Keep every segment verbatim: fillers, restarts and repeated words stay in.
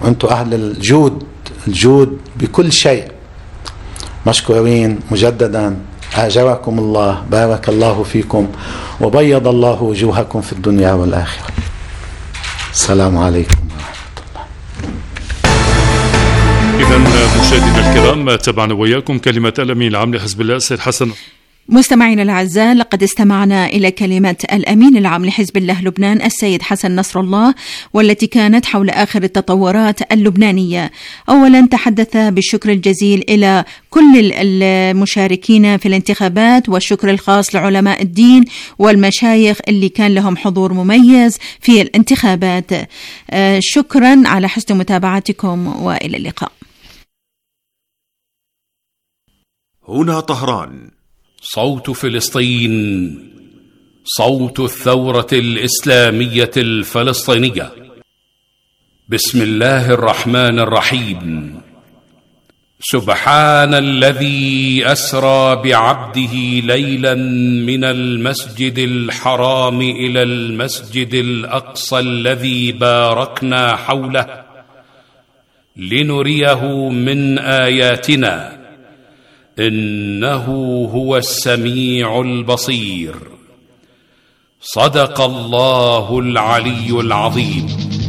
وأنتم أهل الجود الجود بكل شيء. مشكورين مجددا، أجركم الله، بارك الله فيكم، وبيض الله وجوهكم في الدنيا والآخرة. السلام عليكم ورحمة الله. إذن مشاهدينا الكرام، تابعنا وياكم كلمة الأمين العام لحزب الله السيد حسن. مستمعينا الأعزاء، لقد استمعنا إلى كلمة الأمين العام لحزب الله لبنان السيد حسن نصر الله، والتي كانت حول آخر التطورات اللبنانية. أولا تحدث بالشكر الجزيل إلى كل المشاركين في الانتخابات، والشكر الخاص لعلماء الدين والمشايخ اللي كان لهم حضور مميز في الانتخابات. شكرا على حسن متابعتكم، وإلى اللقاء. هنا طهران، صوت فلسطين، صوت الثورة الإسلامية الفلسطينية. بسم الله الرحمن الرحيم. سبحان الذي أسرى بعبده ليلا من المسجد الحرام إلى المسجد الأقصى الذي باركنا حوله لنريه من آياتنا، إنه هو السميع البصير. صدق الله العلي العظيم.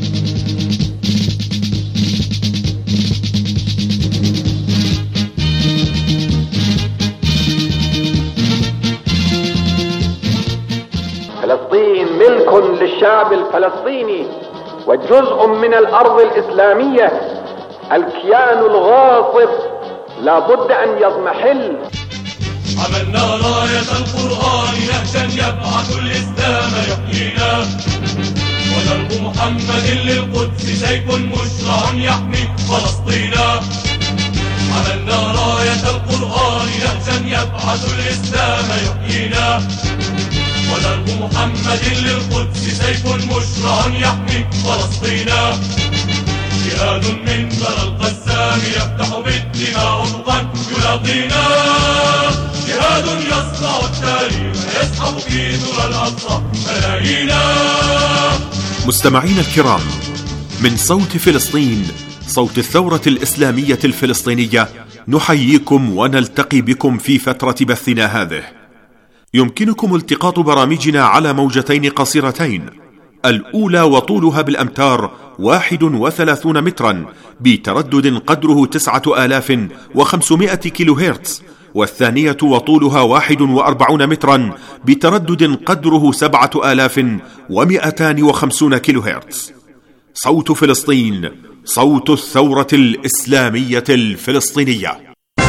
فلسطين ملك للشعب الفلسطيني وجزء من الأرض الإسلامية. الكيان الغاصب لا بد أن يضمحل. عملنا راية القرآن نهجا يبعث الإسلام يحيينا، ودرب محمد للقدس سيف مشرع يحمي فلسطينا. عملنا راية القرآن نهجا يبعث الإسلام يحيينا، ودرب محمد للقدس سيف مشرع يحمي فلسطينا. جهاد من بر القسام يفتح بالدماء أفقا يلاقينا، جهاد يصنع التاريخ يسحب في ذرى الأقصى ملايينا. مستمعين الكرام، من صوت فلسطين، صوت الثورة الإسلامية الفلسطينية، نحييكم ونلتقي بكم في فترة بثنا هذه. يمكنكم التقاط برامجنا على موجتين قصيرتين، الأولى وطولها بالأمتار واحد وثلاثون مترا بتردد قدره تسعة آلاف وخمسمائة كيلو هرتز، والثانية وطولها واحد وأربعون مترا بتردد قدره سبعة آلاف ومئتان وخمسون كيلو هرتز. صوت فلسطين، صوت الثورة الإسلامية الفلسطينية.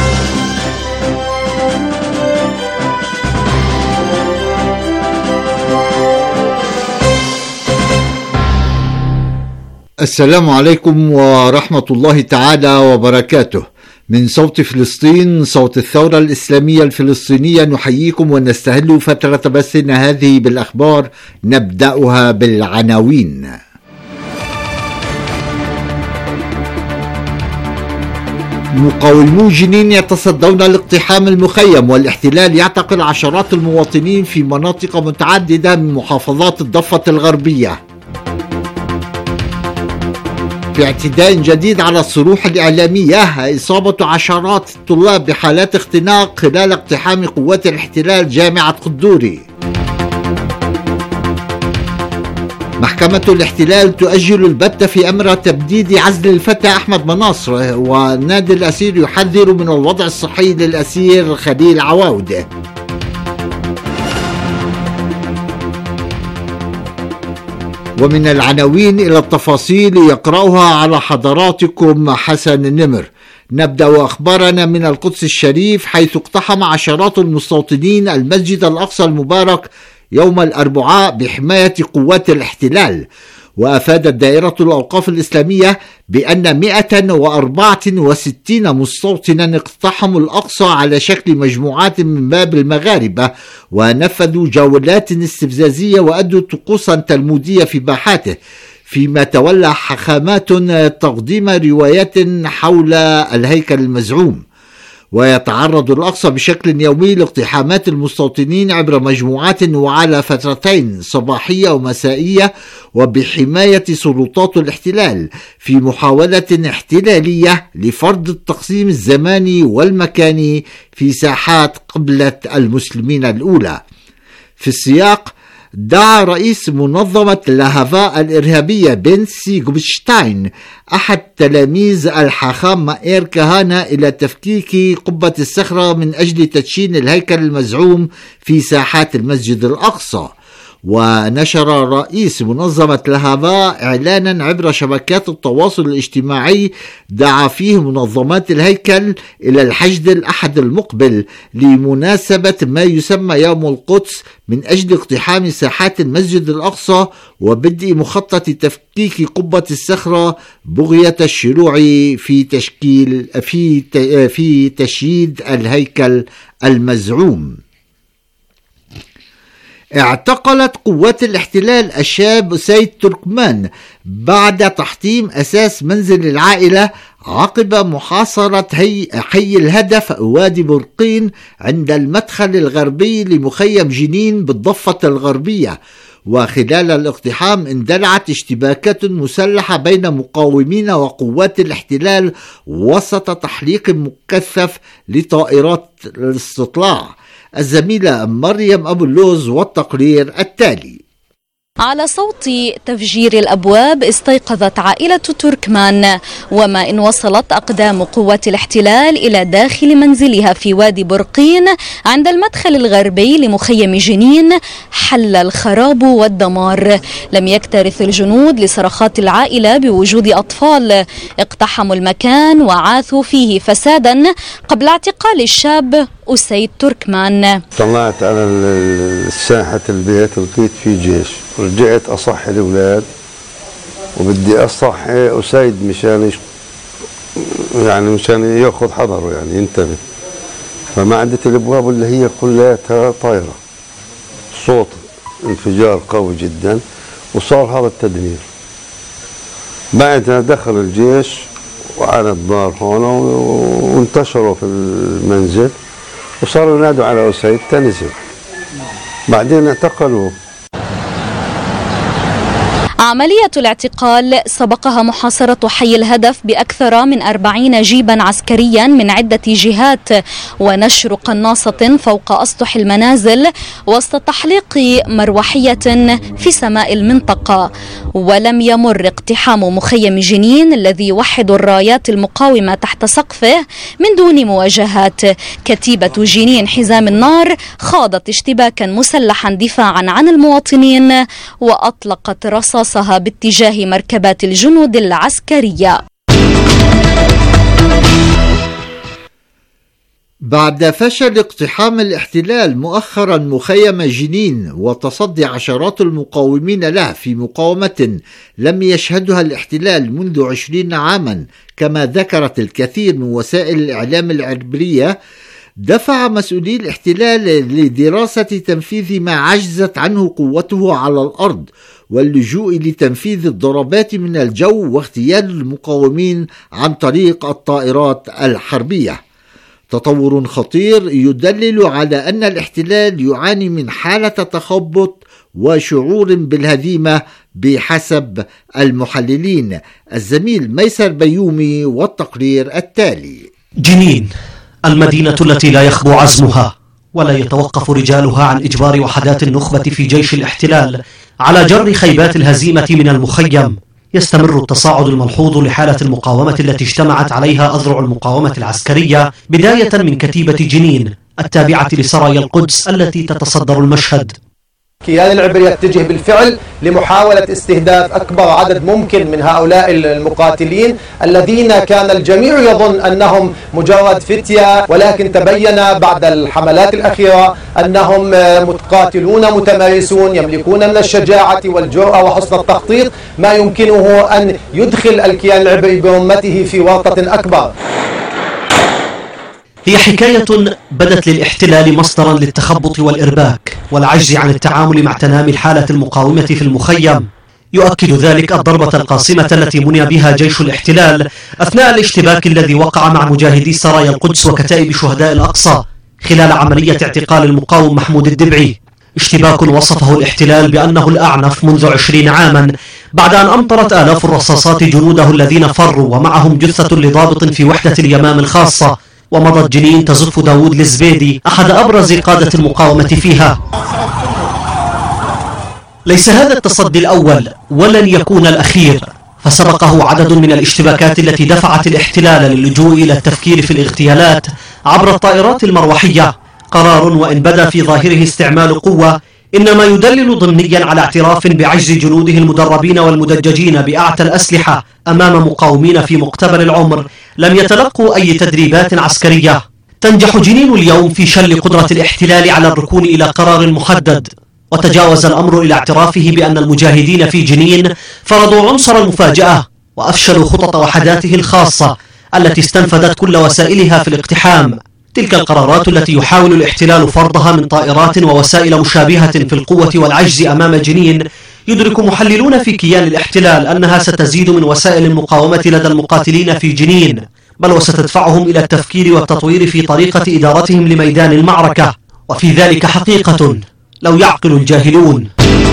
السلام عليكم ورحمة الله تعالى وبركاته. من صوت فلسطين، صوت الثورة الإسلامية الفلسطينية، نحييكم ونستهل فترة بثنا هذه بالأخبار. نبدأها بالعناوين. مقاومو جنين يتصدون لاقتحام المخيم، والاحتلال يعتقل عشرات المواطنين في مناطق متعددة من محافظات الضفة الغربية. في اعتداء جديد على الصروح الإعلامية، إصابة عشرات الطلاب بحالات اختناق خلال اقتحام قوات الاحتلال جامعة قدوري. محكمة الاحتلال تؤجل البت في أمر تبديد عزل الفتى أحمد مناصر، ونادي الأسير يحذر من الوضع الصحي للأسير خليل عواودة. ومن العناوين إلى التفاصيل يقرأها على حضراتكم حسن النمر. نبدأ أخبارنا من القدس الشريف، حيث اقتحم عشرات المستوطنين المسجد الأقصى المبارك يوم الأربعاء بحماية قوات الاحتلال. وأفادت دائرة الأوقاف الإسلامية بأن مئة وأربعة وستين مستوطنا اقتحموا الأقصى على شكل مجموعات من باب المغاربة، ونفذوا جولات استفزازية وأدوا طقوسا تلمودية في باحاته، فيما تولى حاخامات تقديم روايات حول الهيكل المزعوم. ويتعرض الأقصى بشكل يومي لاقتحامات المستوطنين عبر مجموعات وعلى فترتين صباحية ومسائية، وبحماية سلطات الاحتلال في محاولة احتلالية لفرض التقسيم الزماني والمكاني في ساحات قبلة المسلمين الأولى. في السياق، دعا رئيس منظمة لاهافا الإرهابية بنسي جوبشتاين أحد تلاميذ الحاخام مائير كهانة إلى تفكيك قبة الصخرة من أجل تدشين الهيكل المزعوم في ساحات المسجد الأقصى. ونشر رئيس منظمة لاهافا إعلانا عبر شبكات التواصل الاجتماعي دعا فيه منظمات الهيكل إلى الحشد الأحد المقبل لمناسبة ما يسمى يوم القدس من أجل اقتحام ساحات المسجد الأقصى وبدء مخطط تفكيك قبة الصخرة بغية الشروع في تشكيل في في تشييد الهيكل المزعوم. اعتقلت قوات الاحتلال الشاب سيد تركمان بعد تحطيم أساس منزل العائلة عقب محاصرة هي حي الهدف وادي برقين عند المدخل الغربي لمخيم جنين بالضفة الغربية. وخلال الاقتحام اندلعت اشتباكات مسلحة بين مقاومين وقوات الاحتلال وسط تحليق مكثف لطائرات الاستطلاع. الزميلة مريم أبو اللوز والتقرير التالي. على صوت تفجير الأبواب استيقظت عائلة تركمان، وما إن وصلت أقدام قوات الاحتلال إلى داخل منزلها في وادي برقين عند المدخل الغربي لمخيم جنين حل الخراب والدمار. لم يكترث الجنود لصرخات العائلة بوجود أطفال، اقتحموا المكان وعاثوا فيه فسادا قبل اعتقال الشاب أسيد تركمان. طلعت على ساحة البيت لقيت فيه جيش، رجعت أصحي الأولاد وبدي أصحي أسيد مشان يعني مشان ياخذ حذره يعني ينتبه، فما عدت الأبواب اللي هي كلها طايرة، صوت انفجار قوي جدا وصار هذا التدمير. بعدها دخل الجيش وعلى الدار هون وانتشروا في المنزل وصاروا ينادوا على أسيد تنزل، بعدين اعتقلوه. عملية الاعتقال سبقها محاصرة حي الهدف بأكثر من أربعين جيبا عسكريا من عدة جهات ونشر قناصة فوق أسطح المنازل وسط تحليق مروحية في سماء المنطقة. ولم يمر اقتحام مخيم جنين الذي يوحد الرايات المقاومة تحت سقفه من دون مواجهات. كتيبة جنين حزام النار خاضت اشتباكا مسلحا دفاعا عن المواطنين وأطلقت رصاصها باتجاه مركبات الجنود العسكرية. بعد فشل اقتحام الاحتلال مؤخرا مخيم جنين وتصدي عشرات المقاومين له في مقاومة لم يشهدها الاحتلال منذ عشرين عاما كما ذكرت الكثير من وسائل الإعلام العبرية، دفع مسؤولي الاحتلال لدراسة تنفيذ ما عجزت عنه قوته على الأرض واللجوء لتنفيذ الضربات من الجو واغتيال المقاومين عن طريق الطائرات الحربية. تطور خطير يدلل على أن الاحتلال يعاني من حالة تخبط وشعور بالهزيمة بحسب المحللين. الزميل ميسر بيومي والتقرير التالي. جنين المدينة التي لا يخبو عزمها ولا يتوقف رجالها عن إجبار وحدات النخبة في جيش الاحتلال على جر خيبات الهزيمة من المخيم. يستمر التصاعد الملحوظ لحالة المقاومة التي اجتمعت عليها أذرع المقاومة العسكرية بداية من كتيبة جنين التابعة لسرايا القدس التي تتصدر المشهد. كيان العبري يتجه بالفعل لمحاولة استهداف أكبر عدد ممكن من هؤلاء المقاتلين الذين كان الجميع يظن أنهم مجرد فتية، ولكن تبين بعد الحملات الأخيرة أنهم مقاتلون متمارسون يملكون من الشجاعة والجرأة وحسن التخطيط ما يمكنه أن يدخل الكيان العبري برمته في ورطة أكبر. هي حكاية بدت للاحتلال مصدرا للتخبط والإرباك والعجز عن التعامل مع تنامي الحالة المقاومة في المخيم. يؤكد ذلك الضربة القاصمة التي مني بها جيش الاحتلال أثناء الاشتباك الذي وقع مع مجاهدي سرايا القدس وكتائب شهداء الأقصى خلال عملية اعتقال المقاوم محمود الدبعي، اشتباك وصفه الاحتلال بأنه الأعنف منذ عشرين عاما بعد أن أمطرت آلاف الرصاصات جنوده الذين فروا ومعهم جثة لضابط في وحدة اليمام الخاصة، ومضت جنين تزف داود الزبيدي أحد أبرز قادة المقاومة فيها. ليس هذا التصدي الأول ولن يكون الأخير، فسبقه عدد من الاشتباكات التي دفعت الاحتلال للجوء إلى التفكير في الاغتيالات عبر الطائرات المروحية، قرار وإن بدا في ظاهره استعمال قوة إنما يدلل ضمنيا على اعتراف بعجز جنوده المدربين والمدججين بأعتى الأسلحة أمام مقاومين في مقتبل العمر لم يتلقوا أي تدريبات عسكرية. تنجح جنين اليوم في شل قدرة الاحتلال على الركون إلى قرار محدد، وتجاوز الأمر إلى اعترافه بأن المجاهدين في جنين فرضوا عنصر المفاجأة وأفشلوا خطط وحداته الخاصة التي استنفذت كل وسائلها في الاقتحام. تلك القرارات التي يحاول الاحتلال فرضها من طائرات ووسائل مشابهة في القوة والعجز أمام جنين، يدرك محللون في كيان الاحتلال أنها ستزيد من وسائل المقاومة لدى المقاتلين في جنين، بل وستدفعهم إلى التفكير والتطوير في طريقة إدارتهم لميدان المعركة، وفي ذلك حقيقة لو يعقل الجاهلون.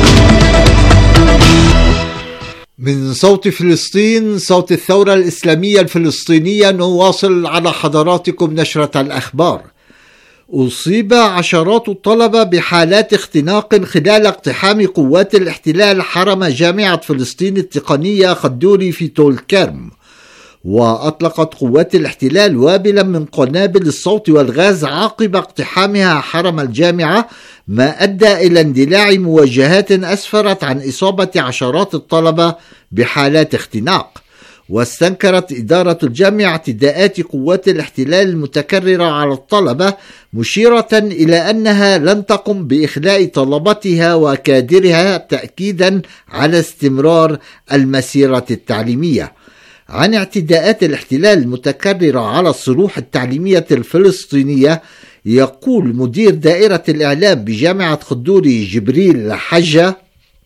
من صوت فلسطين، صوت الثورة الإسلامية الفلسطينية، نواصل على حضراتكم نشرة الأخبار. أصيب عشرات الطلبة بحالات اختناق خلال اقتحام قوات الاحتلال حرم جامعة فلسطين التقنية خدوري في طول كرم، وأطلقت قوات الاحتلال وابلا من قنابل الصوت والغاز عقب اقتحامها حرم الجامعة، ما أدى إلى اندلاع مواجهات أسفرت عن إصابة عشرات الطلبة بحالات اختناق. واستنكرت إدارة الجامعة اعتداءات قوات الاحتلال المتكررة على الطلبة، مشيرة إلى أنها لن تقم بإخلاء طلبتها وكادرها تأكيدا على استمرار المسيرة التعليمية. عن اعتداءات الاحتلال المتكررة على الصروح التعليمية الفلسطينية يقول مدير دائرة الإعلام بجامعة خدوري جبريل حجة: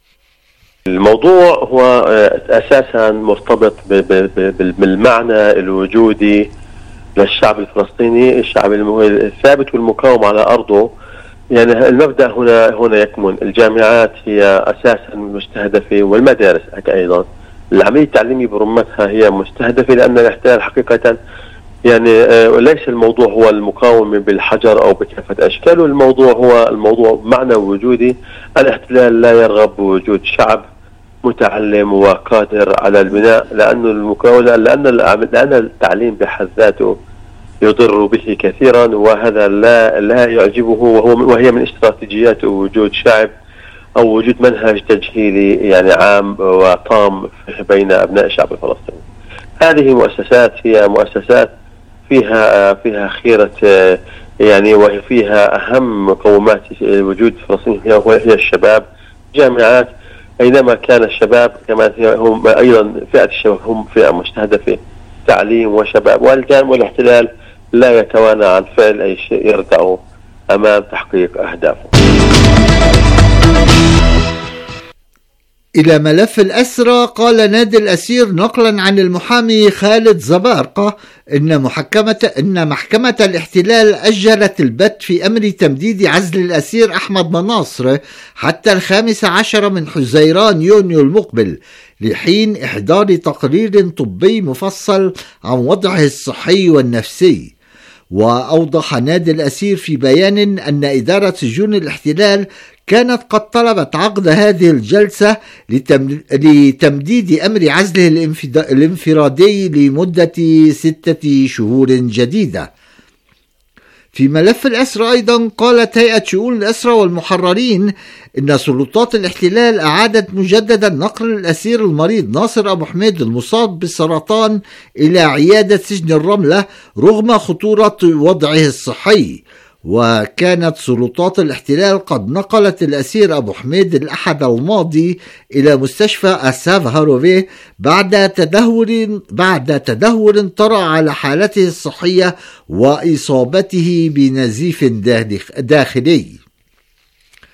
الموضوع هو أساسا مرتبط بالمعنى الوجودي للشعب الفلسطيني، الشعب الثابت والمقاوم على أرضه. يعني المبدأ هنا هنا يكمن. الجامعات هي أساسا مستهدفة والمدارس أيضا. العملية التعليمية برمتها هي مستهدفة لأن الاحتلال حقيقة يعني ليس الموضوع هو المقاومة بالحجر أو بكافة أشكاله، الموضوع هو الموضوع معنى وجودي. الاحتلال لا يرغب بوجود شعب متعلم وقادر على البناء، لأن المقاومة لأن لأن التعليم بحد ذاته يضر به كثيرا، وهذا لا لا يعجبه، وهو وهي من استراتيجيات وجود شعب أو وجود منهج تجهيلي يعني عام وطام بين أبناء الشعب الفلسطيني. هذه مؤسسات هي مؤسسات فيها فيها خيرة يعني، وفيها أهم مقومات وجود فلسطين هي هي الشباب. جامعات أينما كان الشباب كمان هم أيضا فئة الشباب هم فئة مستهدفة، تعليم وشباب. والجانب والاحتلال لا يتوانى عن فعل أي شيء يردعه أمام تحقيق أهدافه. إلى ملف الأسرى، قال نادي الأسير نقلا عن المحامي خالد زبارقة إن محكمة إن محكمة الاحتلال أجلت البت في أمر تمديد عزل الأسير أحمد مناصر حتى الخامس عشر من حزيران يونيو المقبل لحين إحضار تقرير طبي مفصل عن وضعه الصحي والنفسي. وأوضح نادي الأسير في بيان أن إدارة سجون الاحتلال كانت قد طلبت عقد هذه الجلسة لتمديد أمر عزله الانفرادي لمدة ستة شهور جديدة. في ملف الأسرى أيضا، قالت هيئة شؤون الأسرى والمحررين إن سلطات الاحتلال أعادت مجددا نقل الأسير المريض ناصر أبو حميد المصاب بالسرطان إلى عيادة سجن الرملة رغم خطورة وضعه الصحي. وكانت سلطات الاحتلال قد نقلت الأسير أبو حميد الأحد الماضي إلى مستشفى أساف هاروفي بعد تدهور بعد تدهور طرأ على حالته الصحية وإصابته بنزيف داخلي.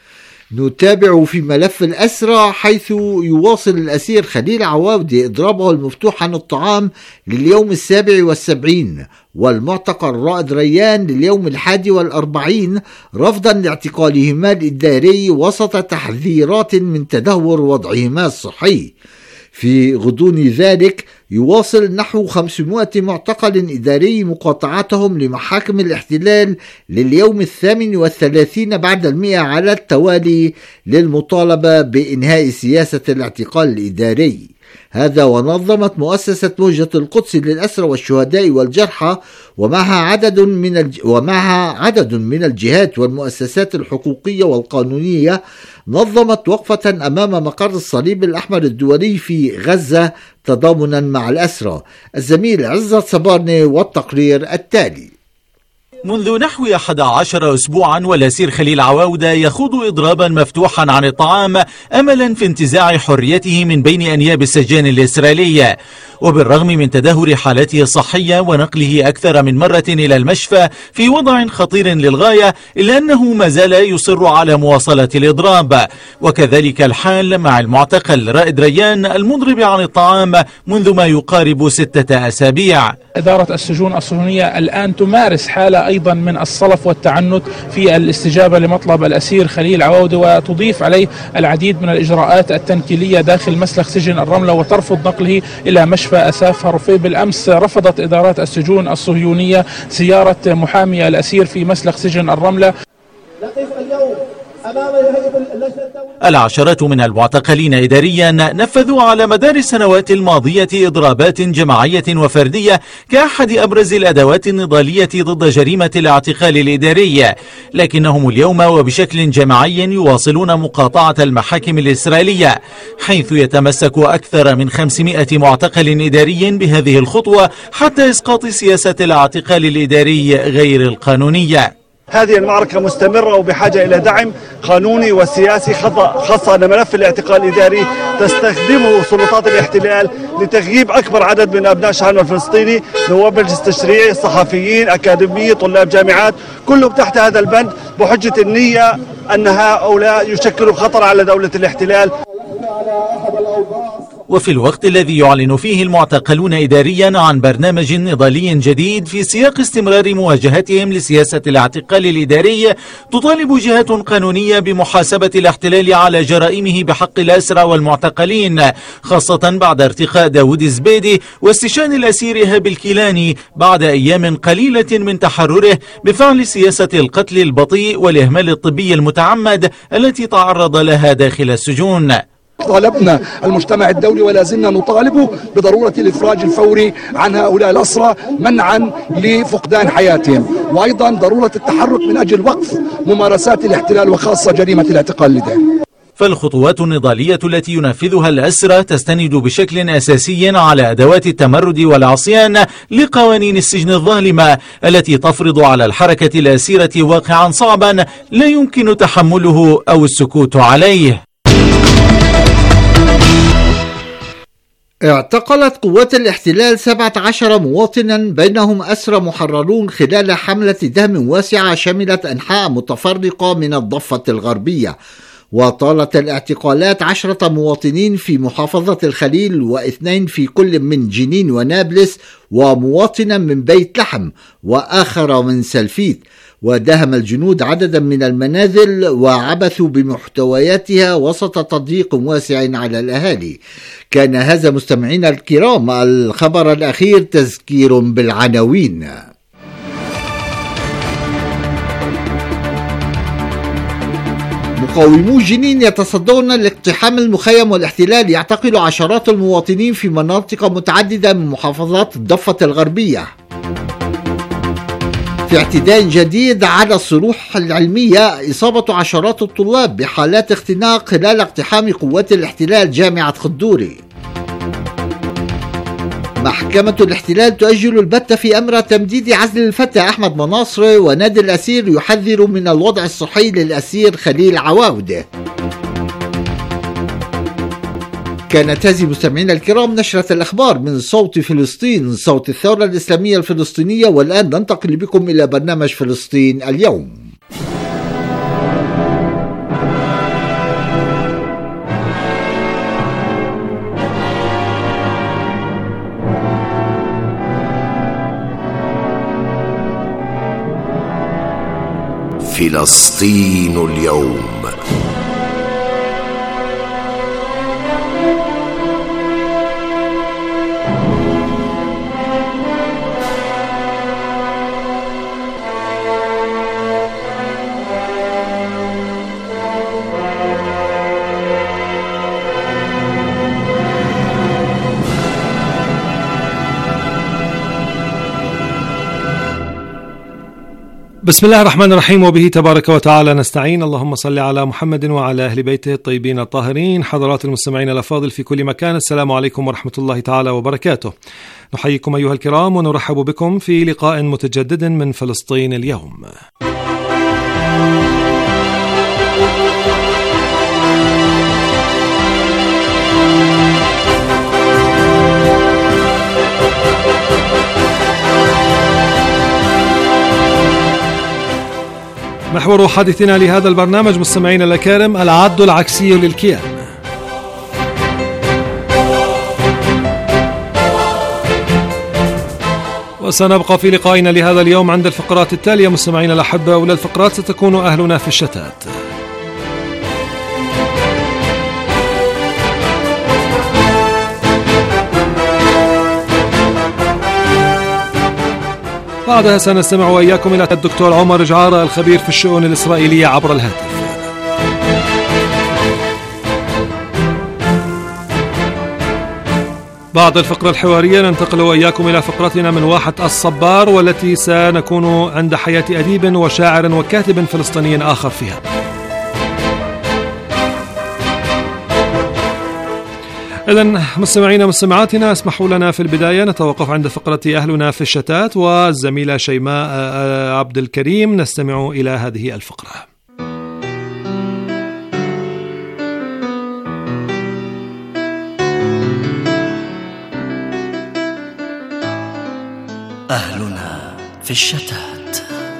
نتابع في ملف الأسرى، حيث يواصل الأسير خليل عواودة إضرابه المفتوح عن الطعام لليوم السابع والسبعين، والمعتقل رائد ريان لليوم الحادي والأربعين رفضا لاعتقالهما الإداري وسط تحذيرات من تدهور وضعهما الصحي. في غضون ذلك يواصل نحو خمسمائة معتقل إداري مقاطعتهم لمحاكم الاحتلال لليوم الثامن والثلاثين بعد المئة على التوالي للمطالبة بإنهاء سياسة الاعتقال الإداري. هذا ونظمت مؤسسة موجة القدس للأسرى والشهداء والجرحى ومعها عدد من الج... ومعها عدد من الجهات والمؤسسات الحقوقية والقانونية نظمت وقفة أمام مقر الصليب الأحمر الدولي في غزة تضامنا مع الأسرى. الزميل عزت صبارني والتقرير التالي. منذ نحو أحد عشر أسبوعا والأسير خليل عواودة يخوض إضرابا مفتوحا عن الطعام أملا في انتزاع حريته من بين أنياب السجان الإسرائيلية، وبالرغم من تدهور حالته الصحية ونقله أكثر من مرة إلى المشفى في وضع خطير للغاية، إلا أنه ما زال يصر على مواصلة الإضراب. وكذلك الحال مع المعتقل رائد ريان المضرب عن الطعام منذ ما يقارب ستة أسابيع. إدارة السجون الصهيونية الآن تمارس حالة أيضا من الصلف والتعنت في الاستجابة لمطلب الأسير خليل عواودة، وتضيف عليه العديد من الإجراءات التنكيلية داخل مسلخ سجن الرملة وترفض نقله إلى مشفى أساف هرفي. بالأمس رفضت إدارات السجون الصهيونية زيارة محامي الأسير في مسلخ سجن الرملة. العشرات من المعتقلين إداريا نفذوا على مدار السنوات الماضية إضرابات جماعية وفردية كأحد أبرز الأدوات النضالية ضد جريمة الاعتقال الإداري، لكنهم اليوم وبشكل جماعي يواصلون مقاطعة المحاكم الإسرائيلية، حيث يتمسك أكثر من خمسمائة معتقل إداري بهذه الخطوة حتى إسقاط سياسة الاعتقال الإداري غير القانونية. هذه المعركة مستمرة وبحاجة إلى دعم قانوني وسياسي، خاصة أن ملف الاعتقال الإداري تستخدمه سلطات الاحتلال لتغييب أكبر عدد من أبناء شعبنا الفلسطيني، نواب مجلس التشريعي، صحفيين، أكاديميين، طلاب جامعات، كلهم تحت هذا البند بحجة النية أن هؤلاء يشكلوا خطر على دولة الاحتلال. وفي الوقت الذي يعلن فيه المعتقلون إداريا عن برنامج نضالي جديد في سياق استمرار مواجهتهم لسياسة الاعتقال الإداري، تطالب جهات قانونية بمحاسبة الاحتلال على جرائمه بحق الأسرى والمعتقلين، خاصة بعد ارتقاء داود الزبيدي واستشهاد الأسير إيهاب الكيلاني بعد أيام قليلة من تحرره بفعل سياسة القتل البطيء والإهمال الطبي المتعمد التي تعرض لها داخل السجون. طالبنا المجتمع الدولي ولا زلنا نطالبه بضرورة الإفراج الفوري عن هؤلاء الأسرى منعا لفقدان حياتهم، وأيضا ضرورة التحرك من أجل وقف ممارسات الاحتلال وخاصة جريمة الاعتقال الإداري. فالخطوات النضالية التي ينفذها الأسرى تستند بشكل أساسي على أدوات التمرد والعصيان لقوانين السجن الظالمة التي تفرض على الحركة الأسيرة واقعا صعبا لا يمكن تحمله أو السكوت عليه. اعتقلت قوات الاحتلال سبعة عشر مواطنا بينهم أسرى محررون خلال حملة دهم واسعة شملت أنحاء متفرقة من الضفة الغربية، وطالت الاعتقالات عشرة مواطنين في محافظة الخليل واثنين في كل من جنين ونابلس ومواطنا من بيت لحم وآخر من سلفيت. ودهم الجنود عددا من المنازل وعبثوا بمحتوياتها وسط تضييق واسع على الأهالي. كان هذا مستمعينا الكرام الخبر الأخير، تذكير بالعناوين. مقاومو جنين يتصدون لاقتحام المخيم والاحتلال، يعتقل عشرات المواطنين في مناطق متعددة من محافظات الضفة الغربية. في اعتداء جديد على الصروح العلمية، إصابة عشرات الطلاب بحالات اختناق خلال اقتحام قوات الاحتلال جامعة خدوري. محكمة الاحتلال تؤجل البت في أمر تمديد عزل الفتى أحمد مناصر، ونادي الأسير يحذر من الوضع الصحي للأسير خليل عواودة. كانت هذه مستمعينا الكرام نشرة الأخبار من صوت فلسطين، صوت الثورة الإسلامية الفلسطينية. والآن ننتقل بكم إلى برنامج فلسطين اليوم. فلسطين اليوم. بسم الله الرحمن الرحيم، وبه تبارك وتعالى نستعين. اللهم صل على محمد وعلى أهل بيته الطيبين الطاهرين. حضرات المستمعين الأفاضل في كل مكان، السلام عليكم ورحمة الله تعالى وبركاته. نحييكم أيها الكرام ونرحب بكم في لقاء متجدد من فلسطين اليوم. محور حديثنا لهذا البرنامج مستمعينا الأكارم العد العكسي للكيان. وسنبقى في لقائنا لهذا اليوم عند الفقرات التالية مستمعينا الأحبة، أولى الفقرات ستكون أهلنا في الشتات. بعدها سنستمع وإياكم إلى الدكتور عمر جعارة الخبير في الشؤون الإسرائيلية عبر الهاتف. بعد الفقرة الحوارية ننتقل وإياكم إلى فقرتنا من واحة الصبار، والتي سنكون عند حياة أديب وشاعر وكاتب فلسطيني آخر فيها. إذن مستمعينا مستمعاتنا، اسمحوا لنا في البداية نتوقف عند فقرة أهلنا في الشتات، والزميلة شيماء عبد الكريم نستمع إلى هذه الفقرة. أهلنا في الشتات.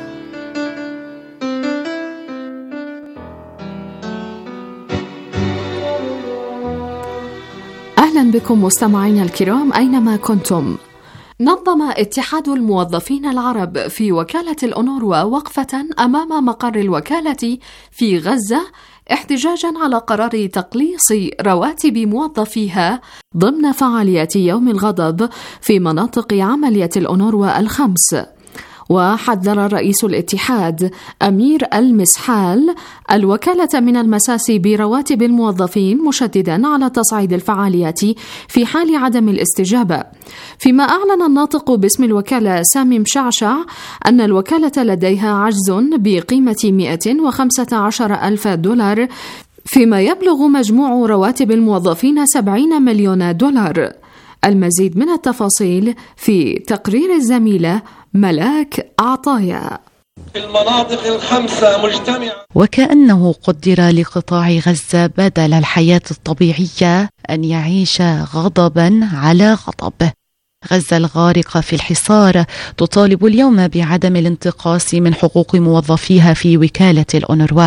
أهلا بكم مستمعينا الكرام أينما كنتم. نظم اتحاد الموظفين العرب في وكالة الأونروا وقفة أمام مقر الوكالة في غزة احتجاجا على قرار تقليص رواتب موظفيها ضمن فعاليات يوم الغضب في مناطق عملية الأونروا الخمس. وحذر رئيس الاتحاد أمير المسحال الوكالة من المساس برواتب الموظفين، مشددا على تصعيد الفعاليات في حال عدم الاستجابة. فيما أعلن الناطق باسم الوكالة سامي مشعشع أن الوكالة لديها عجز بقيمة مئة وخمسة عشر ألف دولار، فيما يبلغ مجموع رواتب الموظفين سبعين مليون دولار. المزيد من التفاصيل في تقرير الزميلة ملاك عطايا. المناطق الخمسة مجتمعة. وكأنه قدر لقطاع غزة بدل الحياة الطبيعية أن يعيش غضبا على غضب. غزة الغارقة في الحصار تطالب اليوم بعدم الانتقاص من حقوق موظفيها في وكالة الأونروا.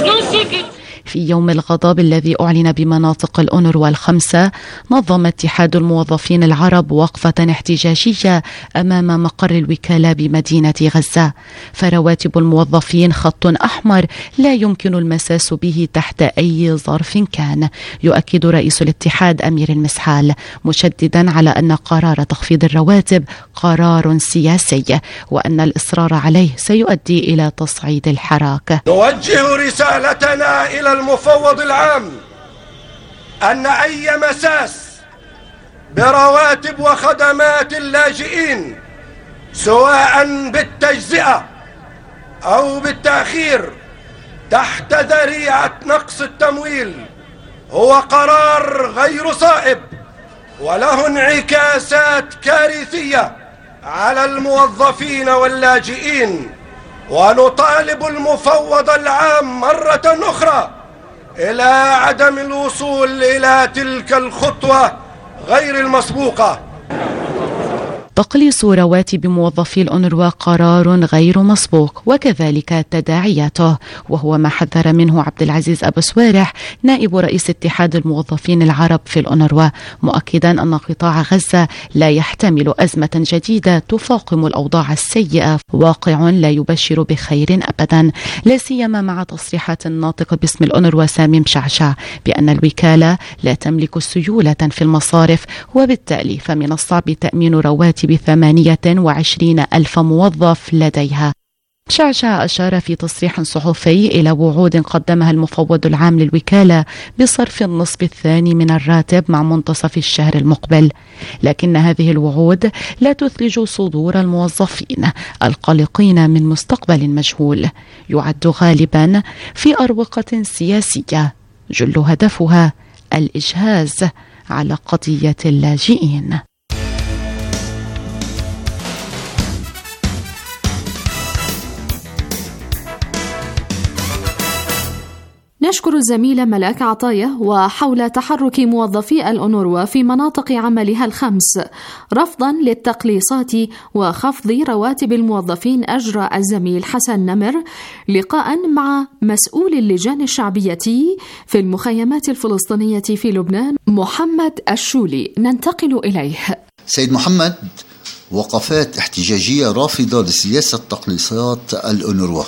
في يوم الغضب الذي أعلن بمناطق الأونروا الخمسة، نظم اتحاد الموظفين العرب وقفة احتجاجية أمام مقر الوكالة بمدينة غزة. فرواتب الموظفين خط أحمر لا يمكن المساس به تحت أي ظرف كان، يؤكد رئيس الاتحاد أمير المسحال، مشددا على أن قرار تخفيض الرواتب قرار سياسي، وأن الإصرار عليه سيؤدي إلى تصعيد الحراك. نوجه رسالتنا إلى المفوض العام أن أي مساس برواتب وخدمات اللاجئين، سواء بالتجزئة أو بالتأخير تحت ذريعة نقص التمويل، هو قرار غير صائب وله انعكاسات كارثية على الموظفين واللاجئين. ونطالب المفوض العام مرة أخرى إلى عدم الوصول إلى تلك الخطوة غير المسبوقة. تقليص رواتب موظفي الأونروا قرار غير مسبوق وكذلك تداعياته، وهو ما حذر منه عبد العزيز أبو سوارح نائب رئيس اتحاد الموظفين العرب في الأونروا، مؤكدا أن قطاع غزة لا يحتمل أزمة جديدة تفاقم الأوضاع السيئة، واقع لا يبشر بخير أبدا، لا سيما مع تصريحات الناطق باسم الأونروا سامي مشعشع بأن الوكالة لا تملك سيولة في المصارف، وبالتالي فمن الصعب تأمين رواتب ثمانية وعشرين ألف موظف لديها. شعشع أشار في تصريح صحفي إلى وعود قدمها المفوض العام للوكالة بصرف النصف الثاني من الراتب مع منتصف الشهر المقبل، لكن هذه الوعود لا تثلج صدور الموظفين القلقين من مستقبل مجهول يعد غالبا في أروقة سياسية جل هدفها الإجهاز على قضية اللاجئين. نشكر الزميلة ملاك عطاية. وحول تحرك موظفي الأونروا في مناطق عملها الخمس رفضا للتقليصات وخفض رواتب الموظفين، أجرى الزميل حسن نمر لقاء مع مسؤول اللجان الشعبية في المخيمات الفلسطينية في لبنان محمد الشولي. ننتقل إليه. سيد محمد، وقفات احتجاجية رافضة لسياسة تقليصات الأونروا،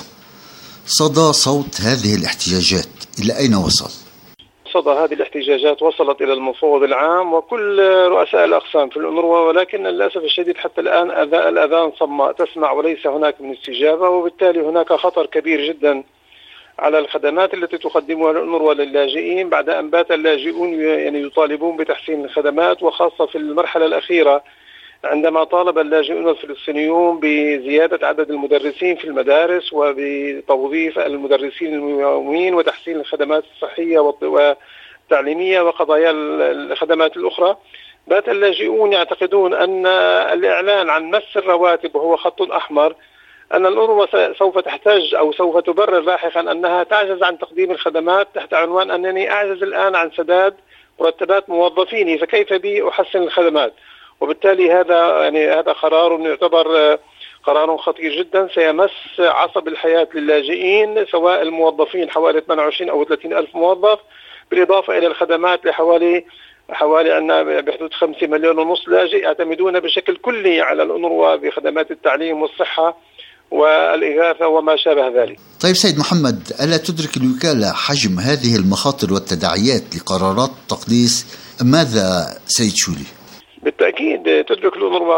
صدى صوت هذه الاحتجاجات إلى أين وصل؟ صدى هذه الاحتجاجات وصلت إلى المفوض العام وكل رؤساء الأقسام في الأونروا، ولكن للأسف الشديد حتى الآن الأذان صماء تسمع وليس هناك من استجابة، وبالتالي هناك خطر كبير جدا على الخدمات التي تقدمها الأونروا للاجئين، بعد أن بات اللاجئون يعني يطالبون بتحسين الخدمات، وخاصة في المرحلة الأخيرة عندما طالب اللاجئون الفلسطينيون بزيادة عدد المدرسين في المدارس وبتوظيف المدرسين الميومين وتحسين الخدمات الصحية والتعليمية وقضايا الخدمات الأخرى. بات اللاجئون يعتقدون أن الإعلان عن مس الرواتب وهو خط أحمر، أن الأونروا سوف تحتاج أو سوف تبرر لاحقا أنها تعجز عن تقديم الخدمات تحت عنوان أنني أعجز الآن عن سداد مرتبات موظفيني، فكيف بي أحسن الخدمات؟ وبالتالي هذا يعني هذا قرار يعتبر قرار خطير جدا سيمس عصب الحياة للاجئين، سواء الموظفين حوالي ثمانية وعشرين أو ثلاثين ألف موظف، بالإضافة إلى الخدمات لحوالي حوالي أن بحدود خمسة مليون ونص لاجئ يعتمدون بشكل كلي على الأونروا بخدمات التعليم والصحة والإغاثة وما شابه ذلك. طيب سيد محمد، ألا تدرك الوكالة حجم هذه المخاطر والتداعيات لقرارات التقليص؟ ماذا سيد شولي؟ بالتأكيد تدرك الأونروا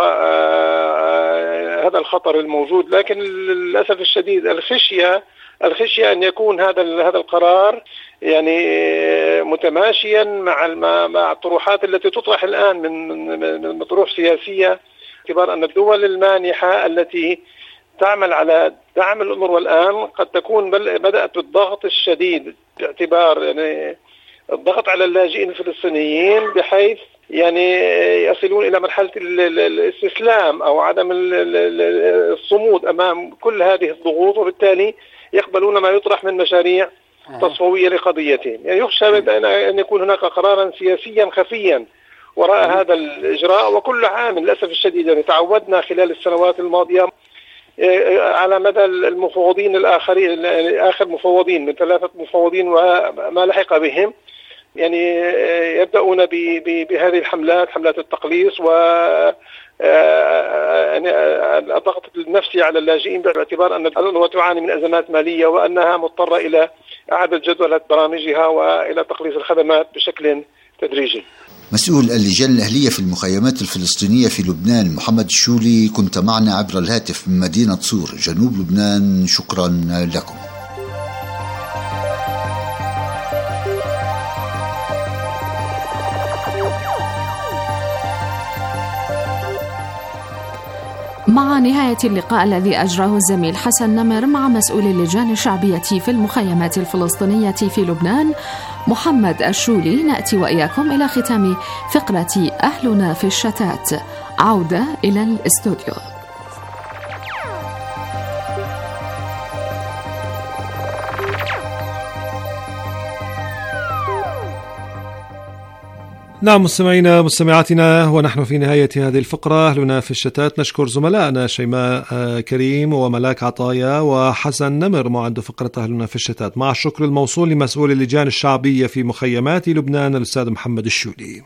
هذا الخطر الموجود، لكن للأسف الشديد الخشية الخشية أن يكون هذا هذا القرار يعني متماشيا مع مع الطروحات التي تطرح الآن من من طروح سياسية، باعتبار أن الدول المانحة التي تعمل على دعم الأونروا الآن قد تكون بدأت بالضغط الشديد، باعتبار يعني الضغط على اللاجئين الفلسطينيين بحيث يعني يصلون إلى مرحلة الاستسلام أو عدم الصمود أمام كل هذه الضغوط، وبالتالي يقبلون ما يطرح من مشاريع تصفوية لقضيتهم. يعني يخشى أن يكون هناك قرارا سياسيا خفيا وراء هذا الإجراء. وكل عام للأسف الشديد يعني تعودنا خلال السنوات الماضية على مدى المفوضين الآخرين، آخر مفوضين من ثلاثة مفوضين وما لحق بهم، يعني يبدأون بهذه الحملات، حملات التقليص و الضغط النفسي على اللاجئين، باعتبار أن الأونروا تعاني من أزمات مالية وأنها مضطرة إلى إعادة جدولة برامجها وإلى تقليص الخدمات بشكل تدريجي. مسؤول اللجان الأهلية في المخيمات الفلسطينية في لبنان محمد الشولي، كنت معنا عبر الهاتف من مدينة صور جنوب لبنان، شكرا لكم. مع نهاية اللقاء الذي أجراه الزميل حسن نمر مع مسؤول اللجان الشعبية في المخيمات الفلسطينية في لبنان محمد الشولي، نأتي وإياكم إلى ختام فقرة أهلنا في الشتات. عودة إلى الاستوديو. نعم مستمعينا مستمعاتنا، ونحن في نهاية هذه الفقرة أهلنا في الشتات. نشكر زملائنا شيماء كريم وملاك عطايا وحسن نمر معد فقرة أهلنا في الشتات، مع الشكر الموصول لمسؤول اللجان الشعبية في مخيمات لبنان الأستاذ محمد الشولي.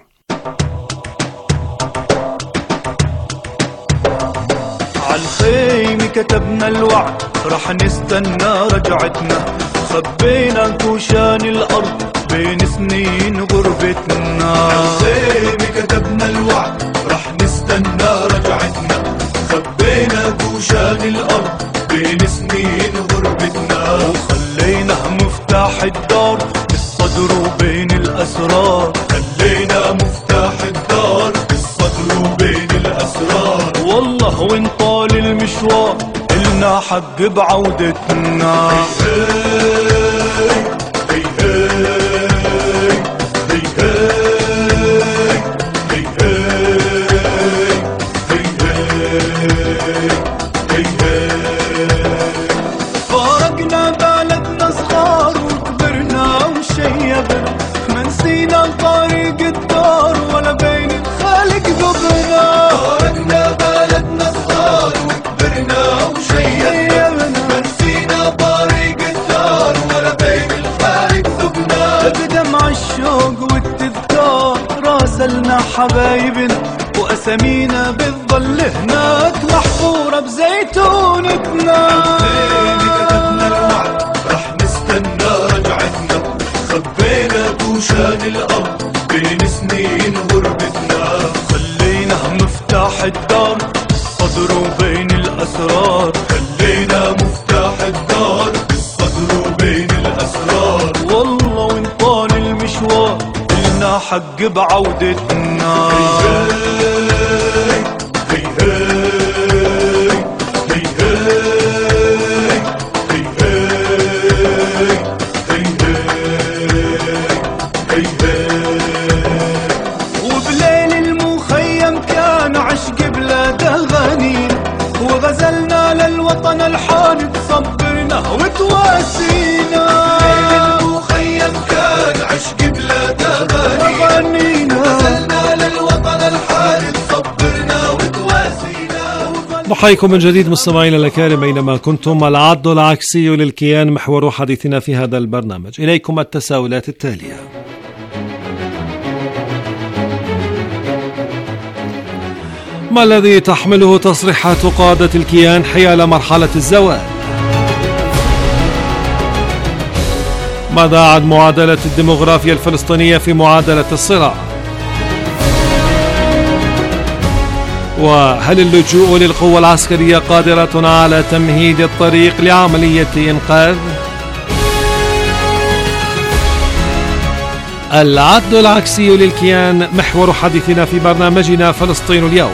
عالخيم كتبنا الوعد رح نستنى رجعتنا، خبينا كوشان الأرض بين سنين غربتنا. عالخيم كتبنا الوعد رح نستنى رجعتنا، خبينا كوشان الأرض بين سنين غربتنا. وخلينا مفتاح الدار بالصدر وبين الأسرار، خلينا مفتاح الدار بالصدر وبين الأسرار. والله وين طال المشوار إلنا حق بعودتنا. هي فارقنا بلدنا صغار وكبرنا وشيبنا، ما نسينا طريق الدار ولا بين الخالق قبرنا. فارقنا بلدنا صغار وكبرنا وشيبنا، ما نسينا طريق الدار ولا بين الخالق قبرنا. بدمع الشوق والتذكار راسلنا حبايبنا، وأسامينا بتضل هناك محفورة بزيتونتنا. كتبنا الوعد رح نستنى رجعتنا، خبينا كوشان الأرض بين سنين غربتنا. خلينا مفتاح الدار بالصدر وبين الأسرار، خلينا مفتاح الدار بالصدر وبين الأسرار. والله وين طال المشوار إلنا حق بعودتنا. وبليل المخيم كان عشق بلاد أغانينا، وغزلنا للوطن الحارب صبرنا وتواسينا. بليل المخيم كان عشق بلاد أغانينا، وغزلنا للوطن الحارب صبرنا وتواسينا. نحييكم من جديد مستمعينا الأكارم أينما كنتم. العد العكسي للكيان محور حديثنا في هذا البرنامج. إليكم التساؤلات التالية: ما الذي تحمله تصريحات قادة الكيان حيال مرحلة الزوال؟ ماذا عن معادلة الديمغرافيا الفلسطينية في معادلة الصراع؟ وهل اللجوء للقوة العسكرية قادرة على تمهيد الطريق لعملية إنقاذ؟ العد العكسي للكيان محور حديثنا في برنامجنا فلسطين اليوم.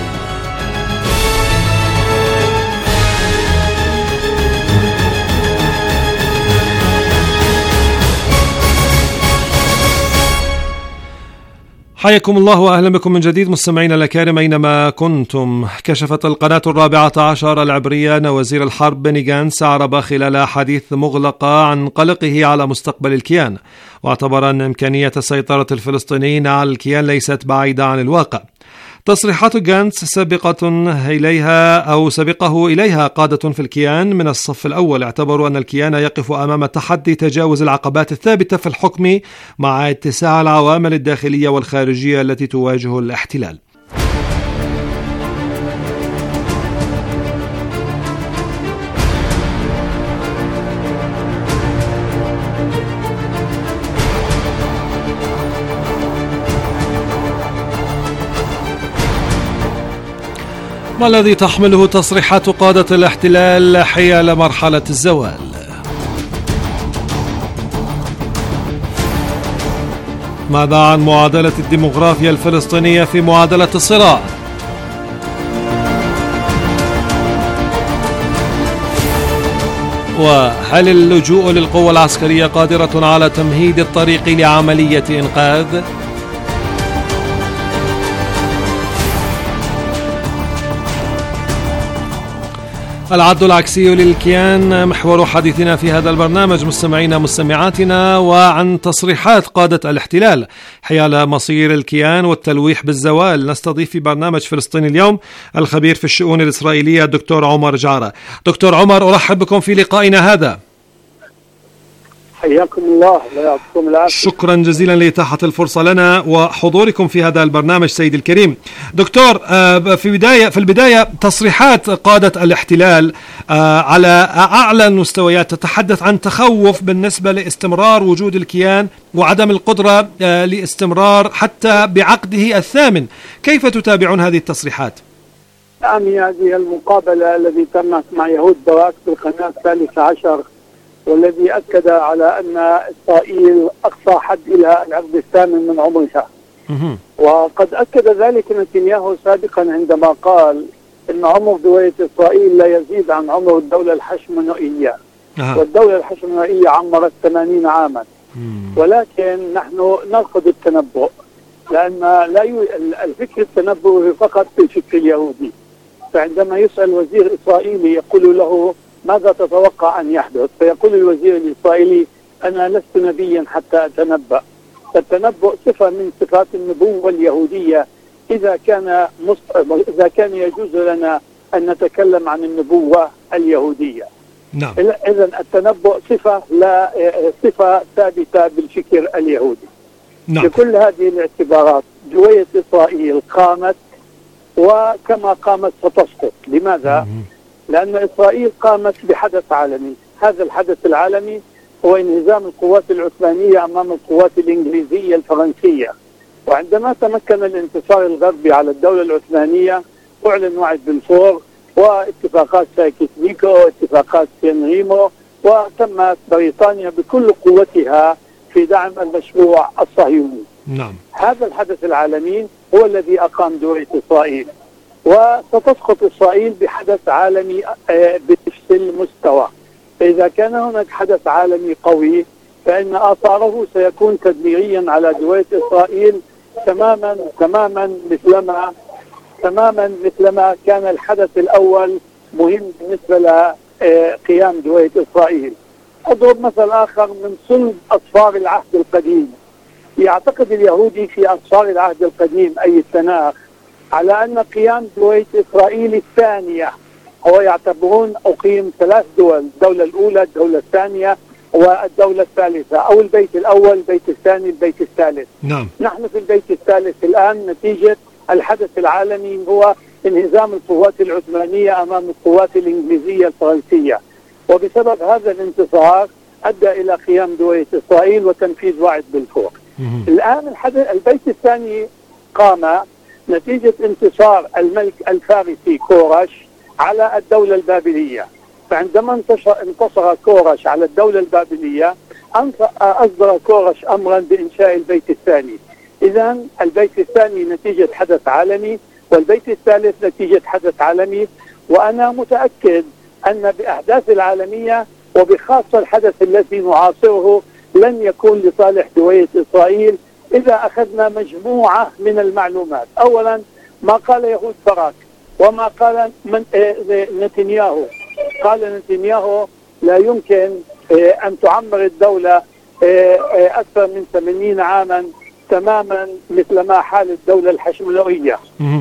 حياكم الله وأهلا بكم من جديد مستمعينا الأكارم أينما كنتم. كشفت القناة الرابعة عشر العبرية أن وزير الحرب بني جانس أعرب خلال حديث مغلقة عن قلقه على مستقبل الكيان، واعتبر أن إمكانية سيطرة الفلسطينيين على الكيان ليست بعيدة عن الواقع. تصريحات جانس سابقة إليها أو سبقه إليها قادة في الكيان من الصف الأول اعتبروا أن الكيان يقف أمام تحدي تجاوز العقبات الثابتة في الحكم مع اتساع العوامل الداخلية والخارجية التي تواجه الاحتلال. ما الذي تحمله تصريحات قادة الاحتلال حيال مرحلة الزوال؟ ماذا عن معادلة الديمغرافيا الفلسطينية في معادلة الصراع؟ وهل اللجوء للقوة العسكرية قادرة على تمهيد الطريق لعملية إنقاذ؟ العد العكسي للكيان محور حديثنا في هذا البرنامج مستمعينا مستمعاتنا، وعن تصريحات قادة الاحتلال حيال مصير الكيان والتلويح بالزوال. نستضيف في برنامج فلسطين اليوم الخبير في الشؤون الإسرائيلية الدكتور عمر جعرة. دكتور عمر، أرحب بكم في لقائنا هذا. حياكم الله ويعطيكم العافية. شكرا جزيلا لإتاحة الفرصة لنا وحضوركم في هذا البرنامج سيدي الكريم. دكتور، في بداية في البداية تصريحات قادة الاحتلال على أعلى المستويات تتحدث عن تخوف بالنسبة لاستمرار وجود الكيان وعدم القدرة لاستمرار حتى بعقده الثامن. كيف تتابعون هذه التصريحات؟ يعني هذه المقابلة التي تمت مع يهود باراك في القناة الثالثة عشر، والذي أكد على أن إسرائيل أقصى حد إلى العقد الثامن من عمرها. وقد أكد ذلك نتنياهو سابقا عندما قال أن عمر دولة إسرائيل لا يزيد عن عمر الدولة الحشمونائية، والدولة الحشمونائية عمرت ثمانين عاما. ولكن نحن نرفض التنبؤ، لأن لا ي... الفكر التنبؤ فقط في الفكر اليهودي. فعندما يسأل وزير إسرائيلي يقول له ماذا تتوقع أن يحدث؟ فيقول الوزير الإسرائيلي أنا لست نبيا حتى أتنبأ. فالتنبؤ صفة من صفات النبوة اليهودية، إذا كان مص... إذا كان يجوز لنا أن نتكلم عن النبوة اليهودية. نعم. إذن التنبؤ صفة لا صفة ثابتة بالفكر اليهودي. نعم. بكل هذه الاعتبارات دوية إسرائيل قامت، وكما قامت ستسقط. لماذا؟ لأن إسرائيل قامت بحدث عالمي. هذا الحدث العالمي هو انهزام القوات العثمانية أمام القوات الإنجليزية الفرنسية. وعندما تمكن الانتصار الغربي على الدولة العثمانية أعلن وعد بلفور واتفاقات سايكس بيكو واتفاقات سان ريمو، وتمت بريطانيا بكل قوتها في دعم المشروع الصهيوني. نعم. هذا الحدث العالمي هو الذي أقام دولة إسرائيل، وستسقط إسرائيل بحدث عالمي بنفس المستوى. فإذا كان هناك حدث عالمي قوي فإن آثاره سيكون تدميريا على دولة إسرائيل تماما تماما مثلما تماما مثلما كان الحدث الأول مهم بالنسبة لقيام دولة إسرائيل. أضرب مثل آخر من صلب أصفار العهد القديم. يعتقد اليهودي في أصفار العهد القديم أي التناخ على أن قيام دولة إسرائيل الثانية، هو يعتبرون أقيم ثلاث دول، الدولة الأولى الدولة الثانية والدولة الثالثة، أو البيت الأول البيت الثاني البيت الثالث. نعم. نحن في البيت الثالث الآن نتيجة الحدث العالمي هو انهزام القوات العثمانية أمام القوات الإنجليزية الفرنسية، وبسبب هذا الانتصار أدى إلى قيام دولة إسرائيل وتنفيذ وعد بلفور. الآن الحدث البيت الثاني قام نتيجة انتصار الملك الفارسي كورش على الدولة البابلية. فعندما انتصر, انتصر كورش على الدولة البابلية أصدر كورش أمرا بإنشاء البيت الثاني. إذن البيت الثاني نتيجة حدث عالمي، والبيت الثالث نتيجة حدث عالمي. وأنا متأكد أن بأحداث العالمية وبخاصة الحدث الذي نعاصره لن يكون لصالح دوية إسرائيل إذا أخذنا مجموعة من المعلومات. أولا ما قال يهود باراك وما قال من نتنياهو. قال نتنياهو لا يمكن أن تعمر الدولة أكثر من ثمانين عاما تماما مثل ما حال الدولة الحشمونائية.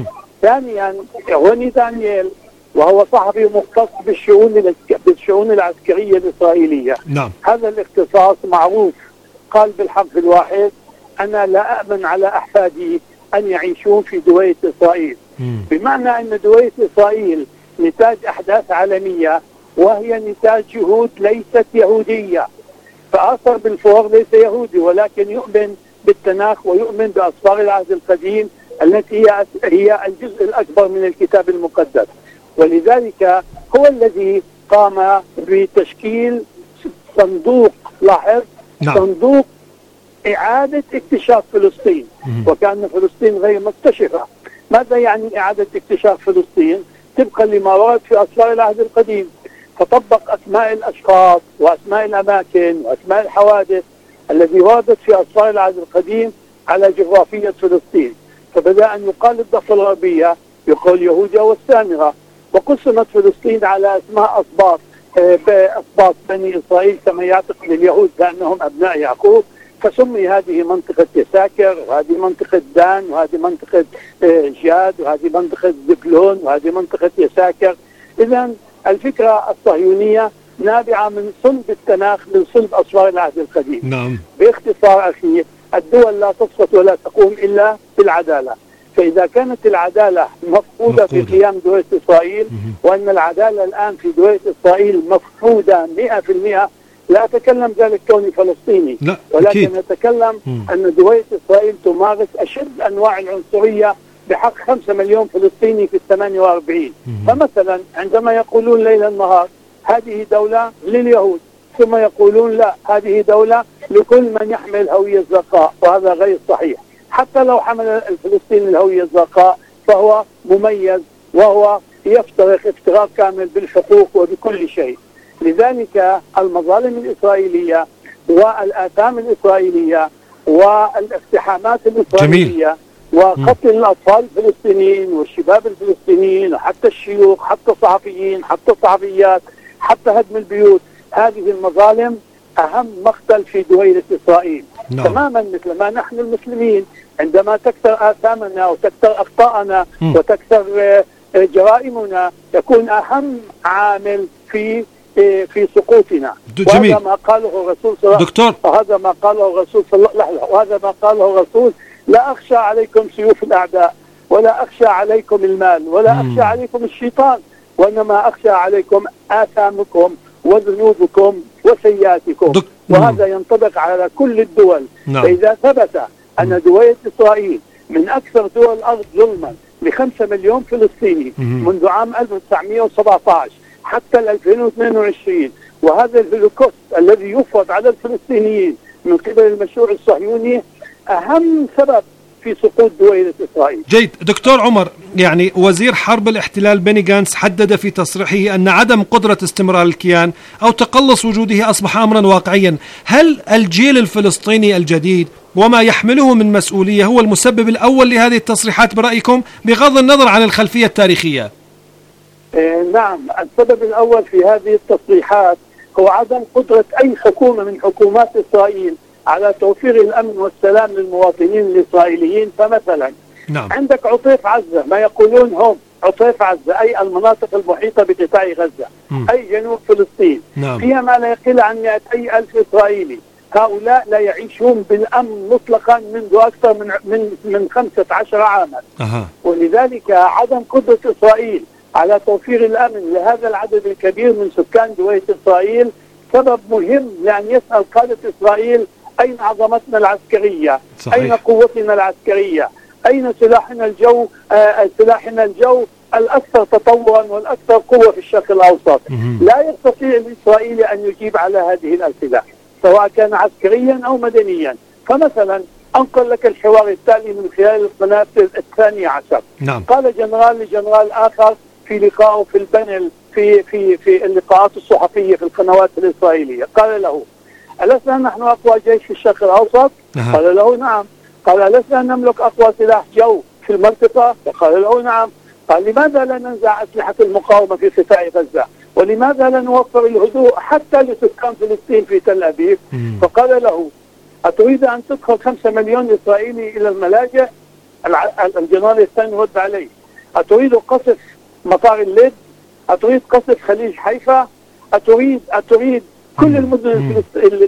ثانيا روني دانييل وهو صحفي مختص بالشؤون بالشؤون العسكرية الإسرائيلية. نعم. هذا الاختصاص معروف. قال بالحرف الواحد أنا لا أأمن على أحفادي أن يعيشون في دوية إسرائيل. مم. بمعنى أن دوية إسرائيل نتاج أحداث عالمية، وهي نتاج جهود ليست يهودية. فآثر بلفور ليس يهودي، ولكن يؤمن بالتناخ ويؤمن بأسفار العهد القديم التي هي هي الجزء الأكبر من الكتاب المقدس. ولذلك هو الذي قام بتشكيل صندوق، لاحظ، نعم. صندوق إعادة اكتشاف فلسطين. وكأن فلسطين غير مكتشفة. ماذا يعني إعادة اكتشاف فلسطين؟ طبقا لما ورد في أسفار العهد القديم، فطبق أسماء الأشخاص وأسماء الأماكن وأسماء الحوادث الذي وردت في أسفار العهد القديم على جغرافية فلسطين. فبدأ أن يقال الضفة الغربية، يقول يهوذا والسامرة، وقسمت فلسطين على اسماء أسباط، بأسباط بني إسرائيل كما يعتقد اليهود بأنهم أبناء يعقوب، فسمي هذه منطقة يساكر، وهذه منطقة دان، وهذه منطقة جاد، وهذه منطقة زبلون، وهذه منطقة يساكر. إذن الفكرة الصهيونية نابعة من صلب التناخ، من صلب أسوار العهد القديم. نعم. باختصار أخي، الدول لا تسقط ولا تقوم إلا بالعدالة، فإذا كانت العدالة مفقودة في قيام دولة إسرائيل، وأن العدالة الآن في دولة إسرائيل مفقودة مئة في المئة، لا أتكلم ذلك كوني فلسطيني، لا. ولكن أكيد. أتكلم مم. أن دولة إسرائيل تمارس أشد أنواع العنصرية بحق خمسة مليون فلسطيني في الثمانية وأربعين. فمثلا عندما يقولون ليل النهار هذه دولة لليهود، ثم يقولون لا هذه دولة لكل من يحمل الهوية الزرقاء، وهذا غير صحيح. حتى لو حمل الفلسطيني الهوية الزرقاء فهو مميز، وهو يفترق افتراق كامل بالحقوق وبكل شيء. لذلك المظالم الإسرائيلية والآثام الإسرائيلية والاقتحامات الإسرائيلية جميل. وقتل الأطفال الفلسطينيين والشباب الفلسطينيين وحتى الشيوخ، حتى الصحفيين، حتى الصحفيات، حتى هدم البيوت، هذه المظالم أهم مقتل في دويلة إسرائيل. نعم. تماما مثل ما نحن المسلمين عندما تكثر آثامنا وتكثر أخطاءنا م. وتكثر جرائمنا يكون أهم عامل في في سقوطنا. وهذا ما قاله الرسول صلى الله عليه وسلم. وهذا ما قاله الرسول صلى الله عليه وسلم. وهذا ما قاله الرسول: لا أخشى عليكم سيوف الأعداء، ولا أخشى عليكم المال، ولا م. أخشى عليكم الشيطان، وإنما أخشى عليكم آثامكم وذنوبكم وسيئاتكم. وهذا ينطبق على كل الدول. نعم. فإذا ثبت أن دويلة إسرائيل من أكثر دول الأرض ظلما لخمسة مليون فلسطيني مم. منذ عام ألف وتسعمئة وسبعة عشر حتى ألفين واثنين وعشرين، وهذا الهولوكوست الذي يفرض على الفلسطينيين من قبل المشروع الصهيوني أهم سبب في سقوط دويلة إسرائيل. جيد دكتور عمر، يعني وزير حرب الاحتلال بني غانتس حدد في تصريحه أن عدم قدرة استمرار الكيان أو تقلص وجوده أصبح أمرا واقعيا. هل الجيل الفلسطيني الجديد وما يحمله من مسؤولية هو المسبب الأول لهذه التصريحات برأيكم، بغض النظر عن الخلفية التاريخية؟ إيه نعم، السبب الأول في هذه التصريحات هو عدم قدرة أي حكومة من حكومات إسرائيل على توفير الأمن والسلام للمواطنين الإسرائيليين. فمثلا نعم. عندك عطيف عزة، ما يقولون هم عطيف عزة أي المناطق المحيطة بقطاع غزة م. أي جنوب فلسطين نعم. فيها ما لا يقل عن مئتي ألف إسرائيلي. هؤلاء لا يعيشون بالأمن مطلقا منذ أكثر من من من خمسة عشر عاما. أه. ولذلك عدم قدرة إسرائيل على توفير الأمن لهذا العدد الكبير من سكان دويلة إسرائيل سبب مهم، لأن يسأل قادة إسرائيل: أين عظمتنا العسكرية؟ صحيح. أين قوتنا العسكرية؟ أين سلاحنا الجو آه سلاحنا الجو الأكثر تطورا والأكثر قوة في الشرق الأوسط؟ مم. لا يستطيع الإسرائيلي أن يجيب على هذه الأسئلة سواء كان عسكريا أو مدنيا. فمثلا أنقل لك الحوار التالي من خلال القناة الثانية عشر. نعم. قال جنرال لجنرال آخر في لقائه في البانل في في في اللقاءات الصحفية في القنوات الإسرائيلية، قال له: ألسنا نحن أقوى جيش في الشرق الأوسط؟ أه. قال له: نعم. قال: ألسنا نملك أقوى سلاح جو في المنطقة؟ قال له: نعم. قال: لماذا لا ننزع أسلحة المقاومة في قطاع غزة؟ ولماذا لا نوفر الهدوء حتى لسكان فلسطين في تل أبيب؟ مم. فقال له: أتريد أن تدخل خمسة مليون إسرائيلي إلى الملاجئ؟ الجنرال الثاني رد عليه: أتريد قصف مطار الليد؟ أتريد قصف خليج حيفا؟ أتريد أتريد كل المدن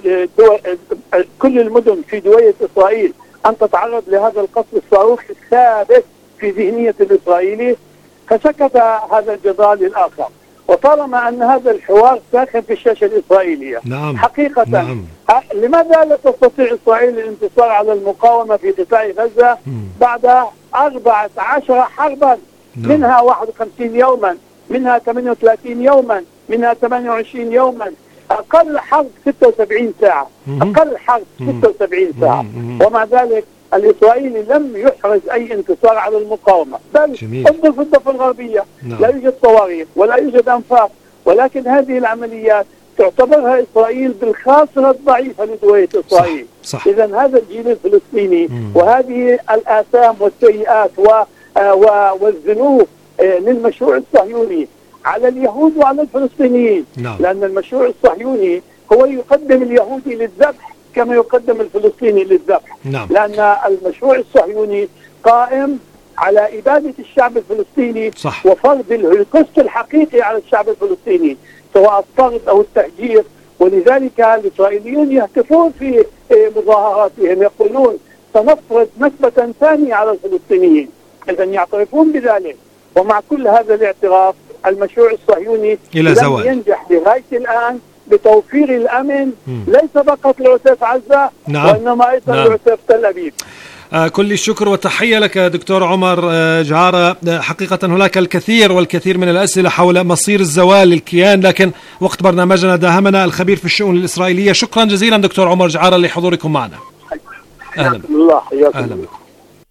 كل المدن في دويلة إسرائيل أن تتعرض لهذا القصف الصاروخي الثابت في ذهنية الإسرائيلي؟ فسكت هذا الجدال الآخر. وطالما أن هذا الحوار ساخن في الشاشة الإسرائيلية نعم. حقيقة نعم. لماذا لا تستطيع إسرائيل الانتصار على المقاومة في قطاع غزة مم. بعد أربعة عشر حربا نعم. منها واحد وخمسين يوما، منها ثمانية وثلاثين يوما، منها ثمانية وعشرين يوما، أقل حرب ستة وسبعين ساعة مم. أقل حرب مم. ستة وسبعين ساعة مم. ومع ذلك الإسرائيلي لم يحرز أي انتصار على المقاومة، بل انظر في الضفة الغربية نعم. لا يوجد صواريخ ولا يوجد أنفاق، ولكن هذه العمليات تعتبرها إسرائيل بالخاصرة الضعيفة لدويلة إسرائيل. إذا هذا الجيل الفلسطيني مم. وهذه الآثام والسيئات و... و... والذنوب للمشروع الصهيوني على اليهود وعلى الفلسطينيين. نعم. لأن المشروع الصهيوني هو يقدم اليهودي للذبح كما يقدم الفلسطيني للذبح. نعم. لأن المشروع الصهيوني قائم على إبادة الشعب الفلسطيني. صح. وفرض الهولوكوست الحقيقي على الشعب الفلسطيني سواء الطرد أو التهجير. ولذلك الإسرائيليون يهتفون في مظاهراتهم يقولون سنفرض نكبة ثانية على الفلسطينيين. إذا يعترفون بذلك. ومع كل هذا الاعتراف المشروع الصهيوني إلى لم زوال. ينجح لغاية الآن بتوفير الأمن مم. ليس فقط لعتيف عزة. نعم. وإنما أيضا نعم. لعتيف تل أبيب. آه كل الشكر والتحية لك دكتور عمر آه جعارة. آه حقيقة هناك الكثير والكثير من الأسئلة حول مصير الزوال للكيان، لكن وقت برنامجنا داهمنا. الخبير في الشؤون الإسرائيلية، شكرا جزيلا دكتور عمر جعارة لحضوركم معنا. أهلا بكم. الله حياكم. أهلا بكم.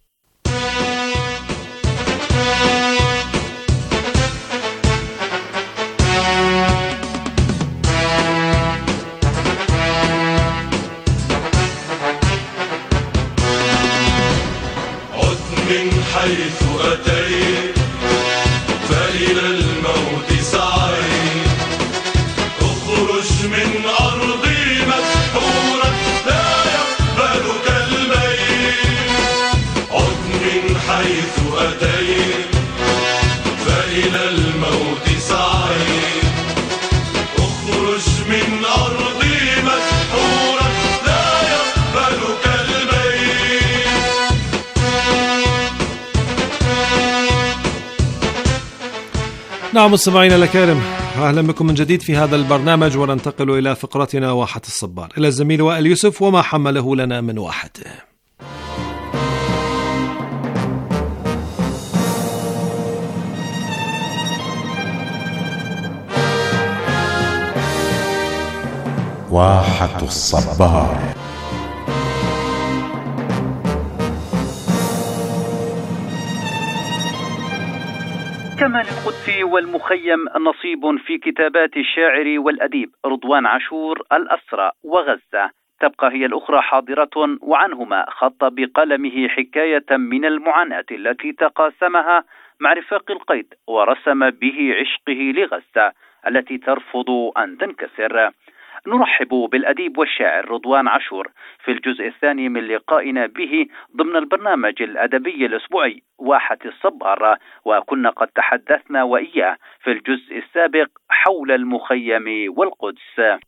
من حيث أتيت فإلى الموت سعيت، اخرج من أرضي مسحورا لا يقبلك الميت. عد من حيث أتيت فإلى الموت سعيت، اخرج من أرضي مسحورا لا يقبلك الميت. نعم مستمعينا الكرام، أهلا بكم من جديد في هذا البرنامج، وننتقل إلى فقرتنا واحة الصبار إلى الزميل وائل يوسف وما حمله لنا من واحته. واحة الصبار. كما للقدس والمخيم نصيب في كتابات الشاعر والأديب رضوان عاشور الأسرى وغزة تبقى هي الأخرى حاضرة، وعنهما خط بقلمه حكاية من المعاناة التي تقاسمها مع رفاق القيد ورسم به عشقه لغزة التي ترفض أن تنكسر. نرحب بالأديب والشاعر رضوان عاشور في الجزء الثاني من لقائنا به ضمن البرنامج الأدبي الأسبوعي واحة الصبار، وكنا قد تحدثنا وإياه في الجزء السابق حول المخيم والقدس.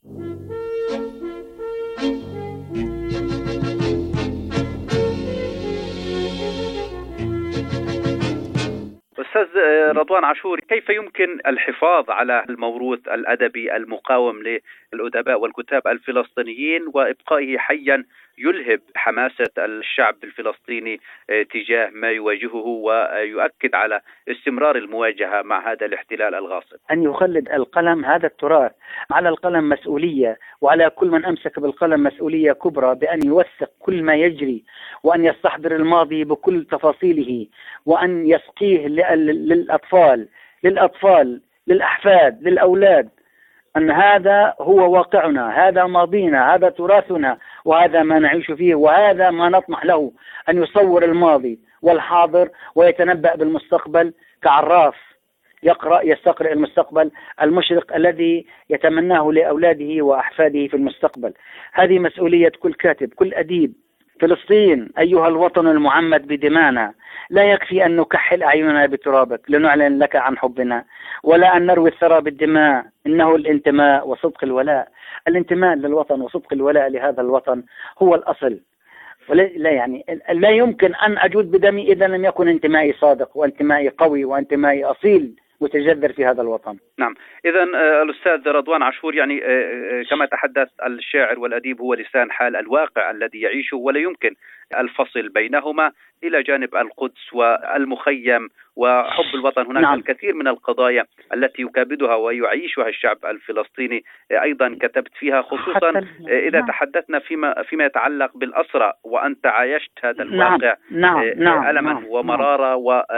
أستاذ رضوان عاشور، كيف يمكن الحفاظ على الموروث الأدبي المقاوم للأدباء والكتاب الفلسطينيين وإبقائه حيا يلهب حماسة الشعب الفلسطيني تجاه ما يواجهه ويؤكد على استمرار المواجهة مع هذا الاحتلال الغاصب؟ أن يخلد القلم هذا التراث. على القلم مسؤولية، وعلى كل من أمسك بالقلم مسؤولية كبرى بأن يوثق كل ما يجري، وأن يستحضر الماضي بكل تفاصيله، وأن يسقيه للأطفال للأطفال للأحفاد للأولاد أن هذا هو واقعنا، هذا ماضينا، هذا تراثنا، وهذا ما نعيش فيه، وهذا ما نطمح له، أن يصور الماضي والحاضر ويتنبأ بالمستقبل كعراف يقرأ يستقرأ المستقبل المشرق الذي يتمناه لأولاده وأحفاده في المستقبل. هذه مسؤولية كل كاتب، كل أديب. فلسطين أيها الوطن المعمد بدمانا، لا يكفي أن نكحل أعيننا بترابك لنعلن لك عن حبنا، ولا أن نروي الثرى بالدماء، إنه الانتماء وصدق الولاء. الانتماء للوطن وصدق الولاء لهذا الوطن هو الأصل. ولا لا يعني لا يمكن أن أجود بدمي إذا لم يكن انتمائي صادق وانتمائي قوي وانتمائي أصيل متجذر في هذا الوطن. نعم، إذا الأستاذ رضوان عاشور، يعني كما تحدث الشاعر والأديب هو لسان حال الواقع الذي يعيشه، ولا يمكن الفصل بينهما إلى جانب القدس والمخيم وحب الوطن. هناك نعم. الكثير من القضايا التي يكابدها ويعيشها الشعب الفلسطيني أيضا كتبت فيها، خصوصا إذا نعم. تحدثنا فيما فيما يتعلق بالأسرى، وأنت عايشت هذا الواقع نعم. نعم. ألما نعم. ومرارة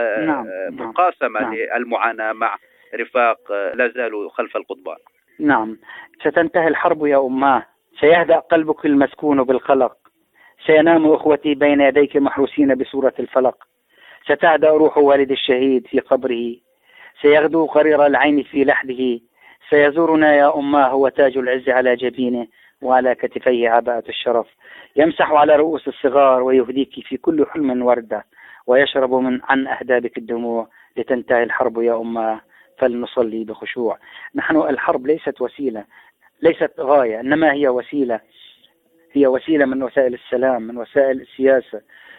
ومقاسمة نعم. للمعاناة مع رفاق لا زالوا خلف القضبان. نعم، ستنتهي الحرب يا أماه، سيهدأ قلبك المسكون بالقلق، سينام أخوتي بين يديك محروسين بسورة الفلق، ستهدأ روح والد الشهيد في قبره، سيغدو قرير العين في لحده، سيزورنا يا أماه وتاج العز على جبينه وعلى كتفيه عباءة الشرف، يمسح على رؤوس الصغار ويهديك في كل حلم وردة، ويشرب من عن أهدابك الدموع لتنتهي الحرب يا أماه فلنصلي بخشوع. نحن الحرب ليست وسيلة، ليست غاية، إنما هي وسيلة، هي وسيلة من وسائل السلام، من وسائل السياسة.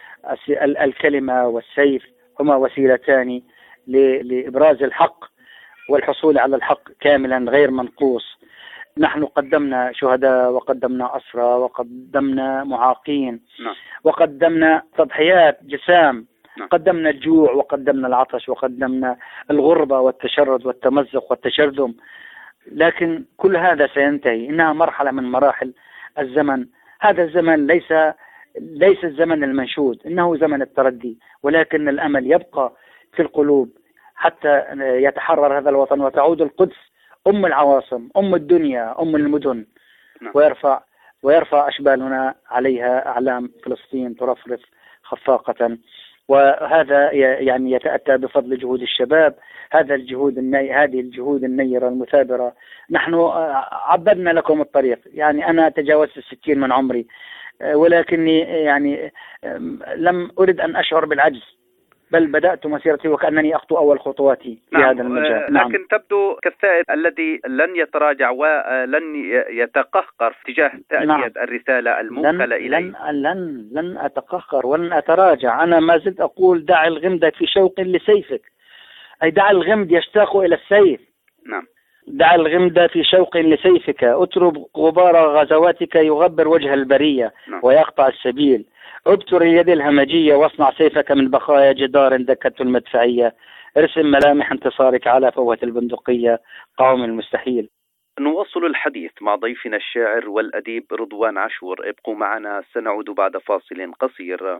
الكلمة والسيف هما وسيلتان لإبراز الحق والحصول على الحق كاملا غير منقوص. نحن قدمنا شهداء وقدمنا أسرى وقدمنا معاقين وقدمنا تضحيات جسام، قدمنا الجوع وقدمنا العطش وقدمنا الغربة والتشرد والتمزق والتشرذم، لكن كل هذا سينتهي. إنها مرحلة من مراحل الزمن. هذا الزمن ليس ليس الزمن المنشود، إنه زمن التردي، ولكن الأمل يبقى في القلوب حتى يتحرر هذا الوطن وتعود القدس أم العواصم، أم الدنيا، أم المدن، ويرفع ويرفع أشبالنا عليها أعلام فلسطين ترفرف خفاقة. وهذا يعني يتأتى بفضل جهود الشباب، هذا الجهود الني... هذه الجهود النيرة المثابرة. نحن عبدنا لكم الطريق، يعني أنا تجاوزت الستين من عمري، ولكني يعني لم أرد أن أشعر بالعجز، بل بدأت مسيرتي وكأنني أخطو أول خطواتي في نعم. هذا المجال. نعم. لكن تبدو كالثائر الذي لن يتراجع ولن يتقهقر في تجاه تأدية نعم. الرسالة الموكلة إليه. لن, لن, لن أتقهقر ولن أتراجع. أنا ما زلت أقول دع الغمد في شوق لسيفك، أي دع الغمد يشتاق إلى السيف. نعم. دع الغمد في شوق لسيفك، اترب غبار غزواتك يغبر وجه البرية نعم. ويقطع السبيل. ابتر اليد الهمجية واصنع سيفك من بقايا جدار دكته المدفعية، ارسم ملامح انتصارك على فوهة البندقية قوم المستحيل. نواصل الحديث مع ضيفنا الشاعر والأديب رضوان عاشور، ابقوا معنا، سنعود بعد فاصل قصير.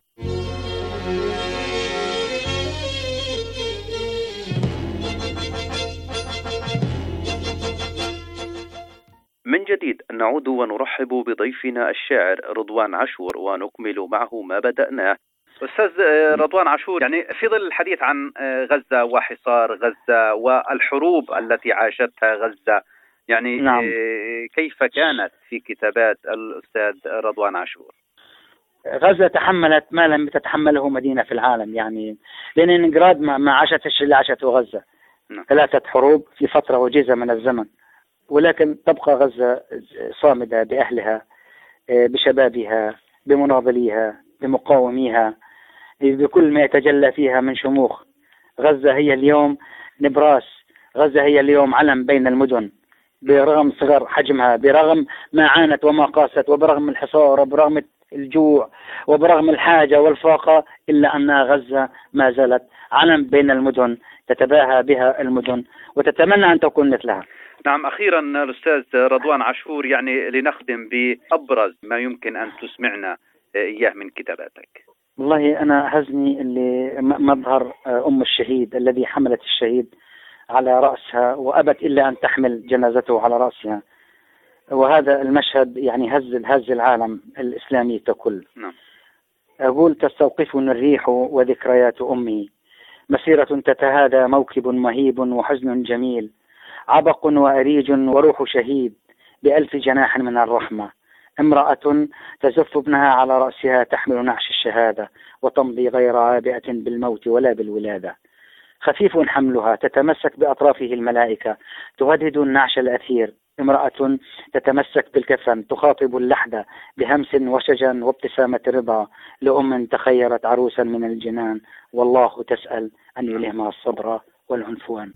من جديد نعود ونرحب بضيفنا الشاعر رضوان عاشور ونكمل معه ما بدأناه. أستاذ رضوان عاشور، يعني في ظل الحديث عن غزة وحصار غزة والحروب التي عاشتها غزة، يعني نعم. كيف كانت في كتابات الأستاذ رضوان عاشور؟ غزة تحملت ما لم تتحمله مدينة في العالم، يعني لينينغراد ما عاشتش اللي عاشته غزة. نعم. ثلاثة حروب في فترة وجيزة من الزمن، ولكن تبقى غزة صامدة بأهلها، بشبابها، بمناضليها، بمقاوميها، بكل ما يتجلى فيها من شموخ. غزة هي اليوم نبراس، غزة هي اليوم علم بين المدن، برغم صغر حجمها، برغم ما عانت وما قاست، وبرغم الحصار، وبرغم الجوع، وبرغم الحاجة والفاقة، إلا أن غزة ما زالت علم بين المدن، تتباهى بها المدن وتتمنى أن تكون مثلها. نعم، أخيرا الأستاذ رضوان عاشور، يعني لنختم بأبرز ما يمكن أن تسمعنا إياه من كتاباتك. والله أنا هزني اللي مظهر أم الشهيد الذي حملت الشهيد على رأسها وأبت إلا أن تحمل جنازته على رأسها، وهذا المشهد يعني هز هز العالم الإسلامي ككل. نعم. أقول تستوقفني الريح وذكريات أمي، مسيرة تتهادى موكب مهيب وحزن جميل، عبق وأريج وروح شهيد بألف جناح من الرحمة، امرأة تزف ابنها على رأسها تحمل نعش الشهادة وتمضي غير عابئة بالموت ولا بالولادة، خفيف حملها تتمسك بأطرافه الملائكة تهدد النعش الأثير، امرأة تتمسك بالكفن تخاطب اللحد بهمس وشجن وابتسامة رضا لأم تخيرت عروسا من الجنان، والله تسأل أن يلهمها الصبر والعنفوان.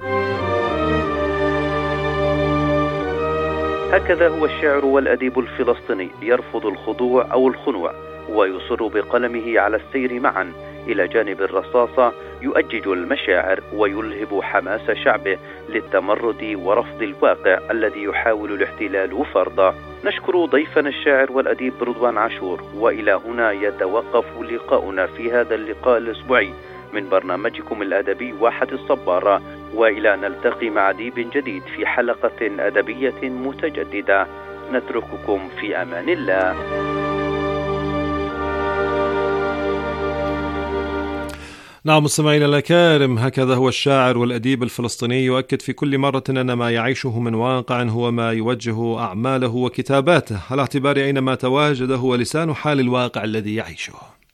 هكذا هو الشاعر والأديب الفلسطيني، يرفض الخضوع أو الخنوع ويصر بقلمه على السير معا إلى جانب الرصاصة، يؤجج المشاعر ويلهب حماس شعبه للتمرد ورفض الواقع الذي يحاول الاحتلال فرضه. نشكر ضيفنا الشاعر والأديب رضوان عاشور، وإلى هنا يتوقف لقاؤنا في هذا اللقاء الأسبوعي من برنامجكم الأدبي واحة الصبارة، وإلى نلتقي مع أديب جديد في حلقة أدبية متجددة. نترككم في أمان الله. نعم مستمعينا الأكارم، هكذا هو الشاعر والأديب الفلسطيني يؤكد في كل مرة أن ما يعيشه من واقع هو ما يوجه أعماله وكتاباته، على اعتبار أينما تواجد هو لسان حال الواقع الذي يعيشه.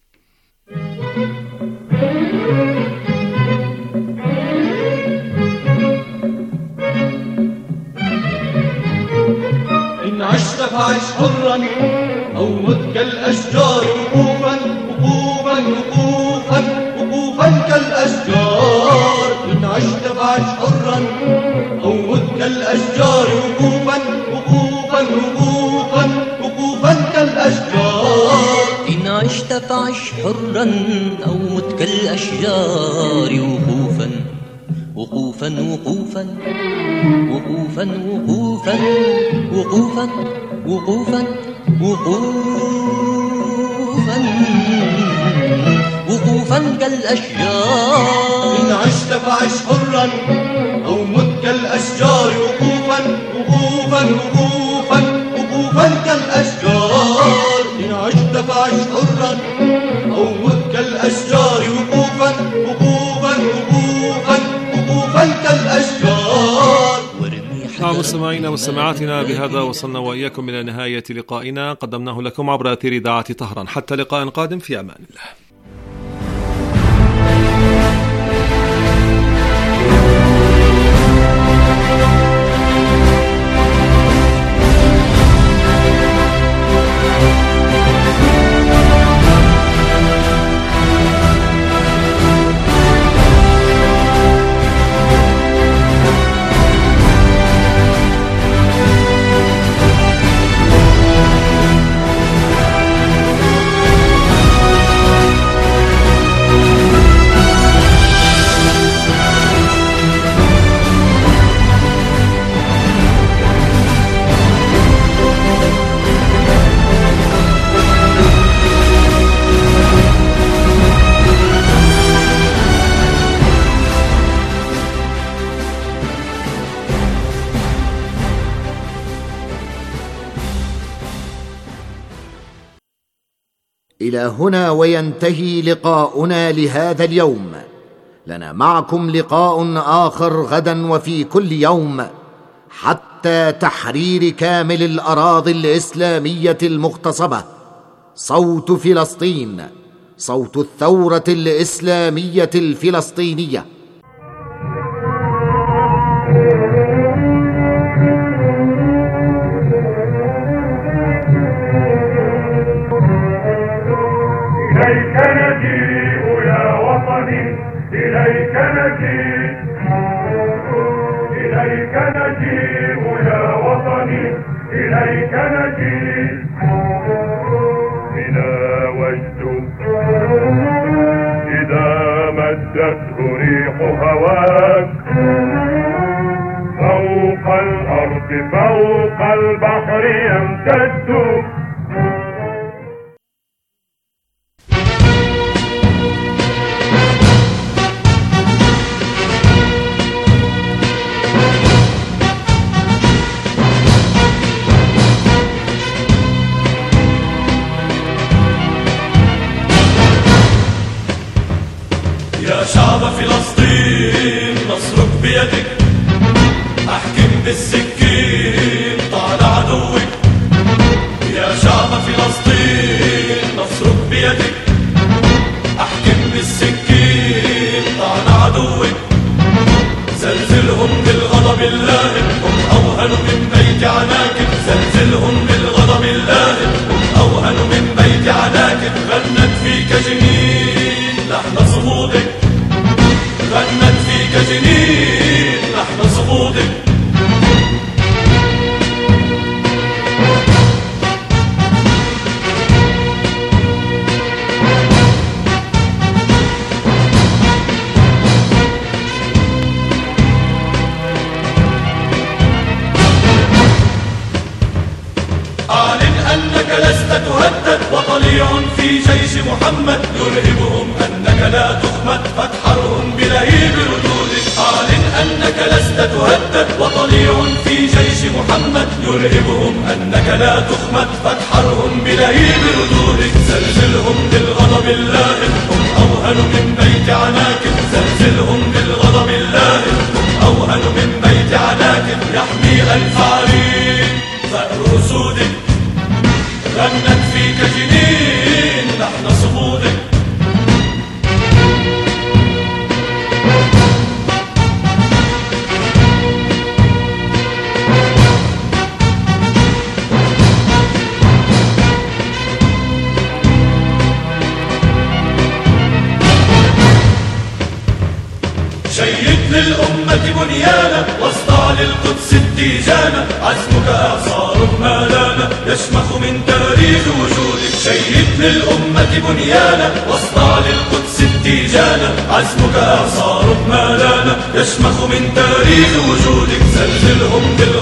إن عشت فعش حرا أو مت كالأشجار وقوفا وقوفا وقوفا وقوفا كالأشجار. إن عشت فعش حرا أو مت كالأشجار وقوفا وقوفا وقوفا وقوفا كالأشجار. إن عشت فعش حرا أو مت كالأشجار وقوفا وقوفا وقوفا وقوفا وقوفا وقوفا وقوفا وقوفا وقوفا كالأشجار. إن عشت فعش حرا أو مت كالأشجار وقوفا وقوفا وقوفا وقوفا كالأشجار. إن عشت فعش حرا أو مت كالأشجار وقوفا وقوفا وقوفا وقوفا كالأشجار. نعم مستمعينا ومستمعاتنا، بهذا وصلنا وإياكم إلى نهاية لقائنا قدمناه لكم عبر أثير إذاعة طهران. حتى لقاء قادم، في أمان الله. إلى هنا وينتهي لقاؤنا لهذا اليوم. لنا معكم لقاء آخر غدا وفي كل يوم، حتى تحرير كامل الأراضي الإسلامية المغتصبة. صوت فلسطين، صوت الثورة الإسلامية الفلسطينية. إليك نجيء يا وطني، إليك نجيء، إليك نجيء يا وطني، إليك نجيء. بنا وجد إذا مدته ريح هواك، فوق الأرض فوق البحر يمتد. يا شعب فلسطين نصرك بيدك، احكم بالسكين طال عدوك. يا شعب فلسطين نصرك بيدك، احكم بالسكين طال عدوك. زلزلهم بالغضب اللائم، هم اوهن من بيت عناكب. زلزلهم بالغضب اللائم، هم اوهن من بيت عناكب. غنت فيك جنين لحن صمودك، غنت فيك جنين لحن صمودك. أعلن أنك لست تهدد، وطليع في جيش محمد يرهبهم أنك لا تخمد، فاتحرهم بلهيب ردودك. أعلن أنك لست تهدد، وطليع في جيش محمد يرهبهم أنك لا تخمد، فاتحرهم بلهيب ردودك. زلزلهم بالغضب اللائم، هم أوهن من بيت عناك زلزلهم بالغضب اللائم أوهن من بيت عناك يحمي ألف عرين ثأر أسودك غنت فيك جنين لحن صمودك شيد للأمة بنيانا واصدع للقدس التيجانا عزمك إعصار ما لانا يشمخ من تاريخ وجودك شيد للأمة بنيانا واصدع للقدس التيجانا عزمك إعصار ما لانا يشمخ من تاريخ وجودك زلزلهم بالغضب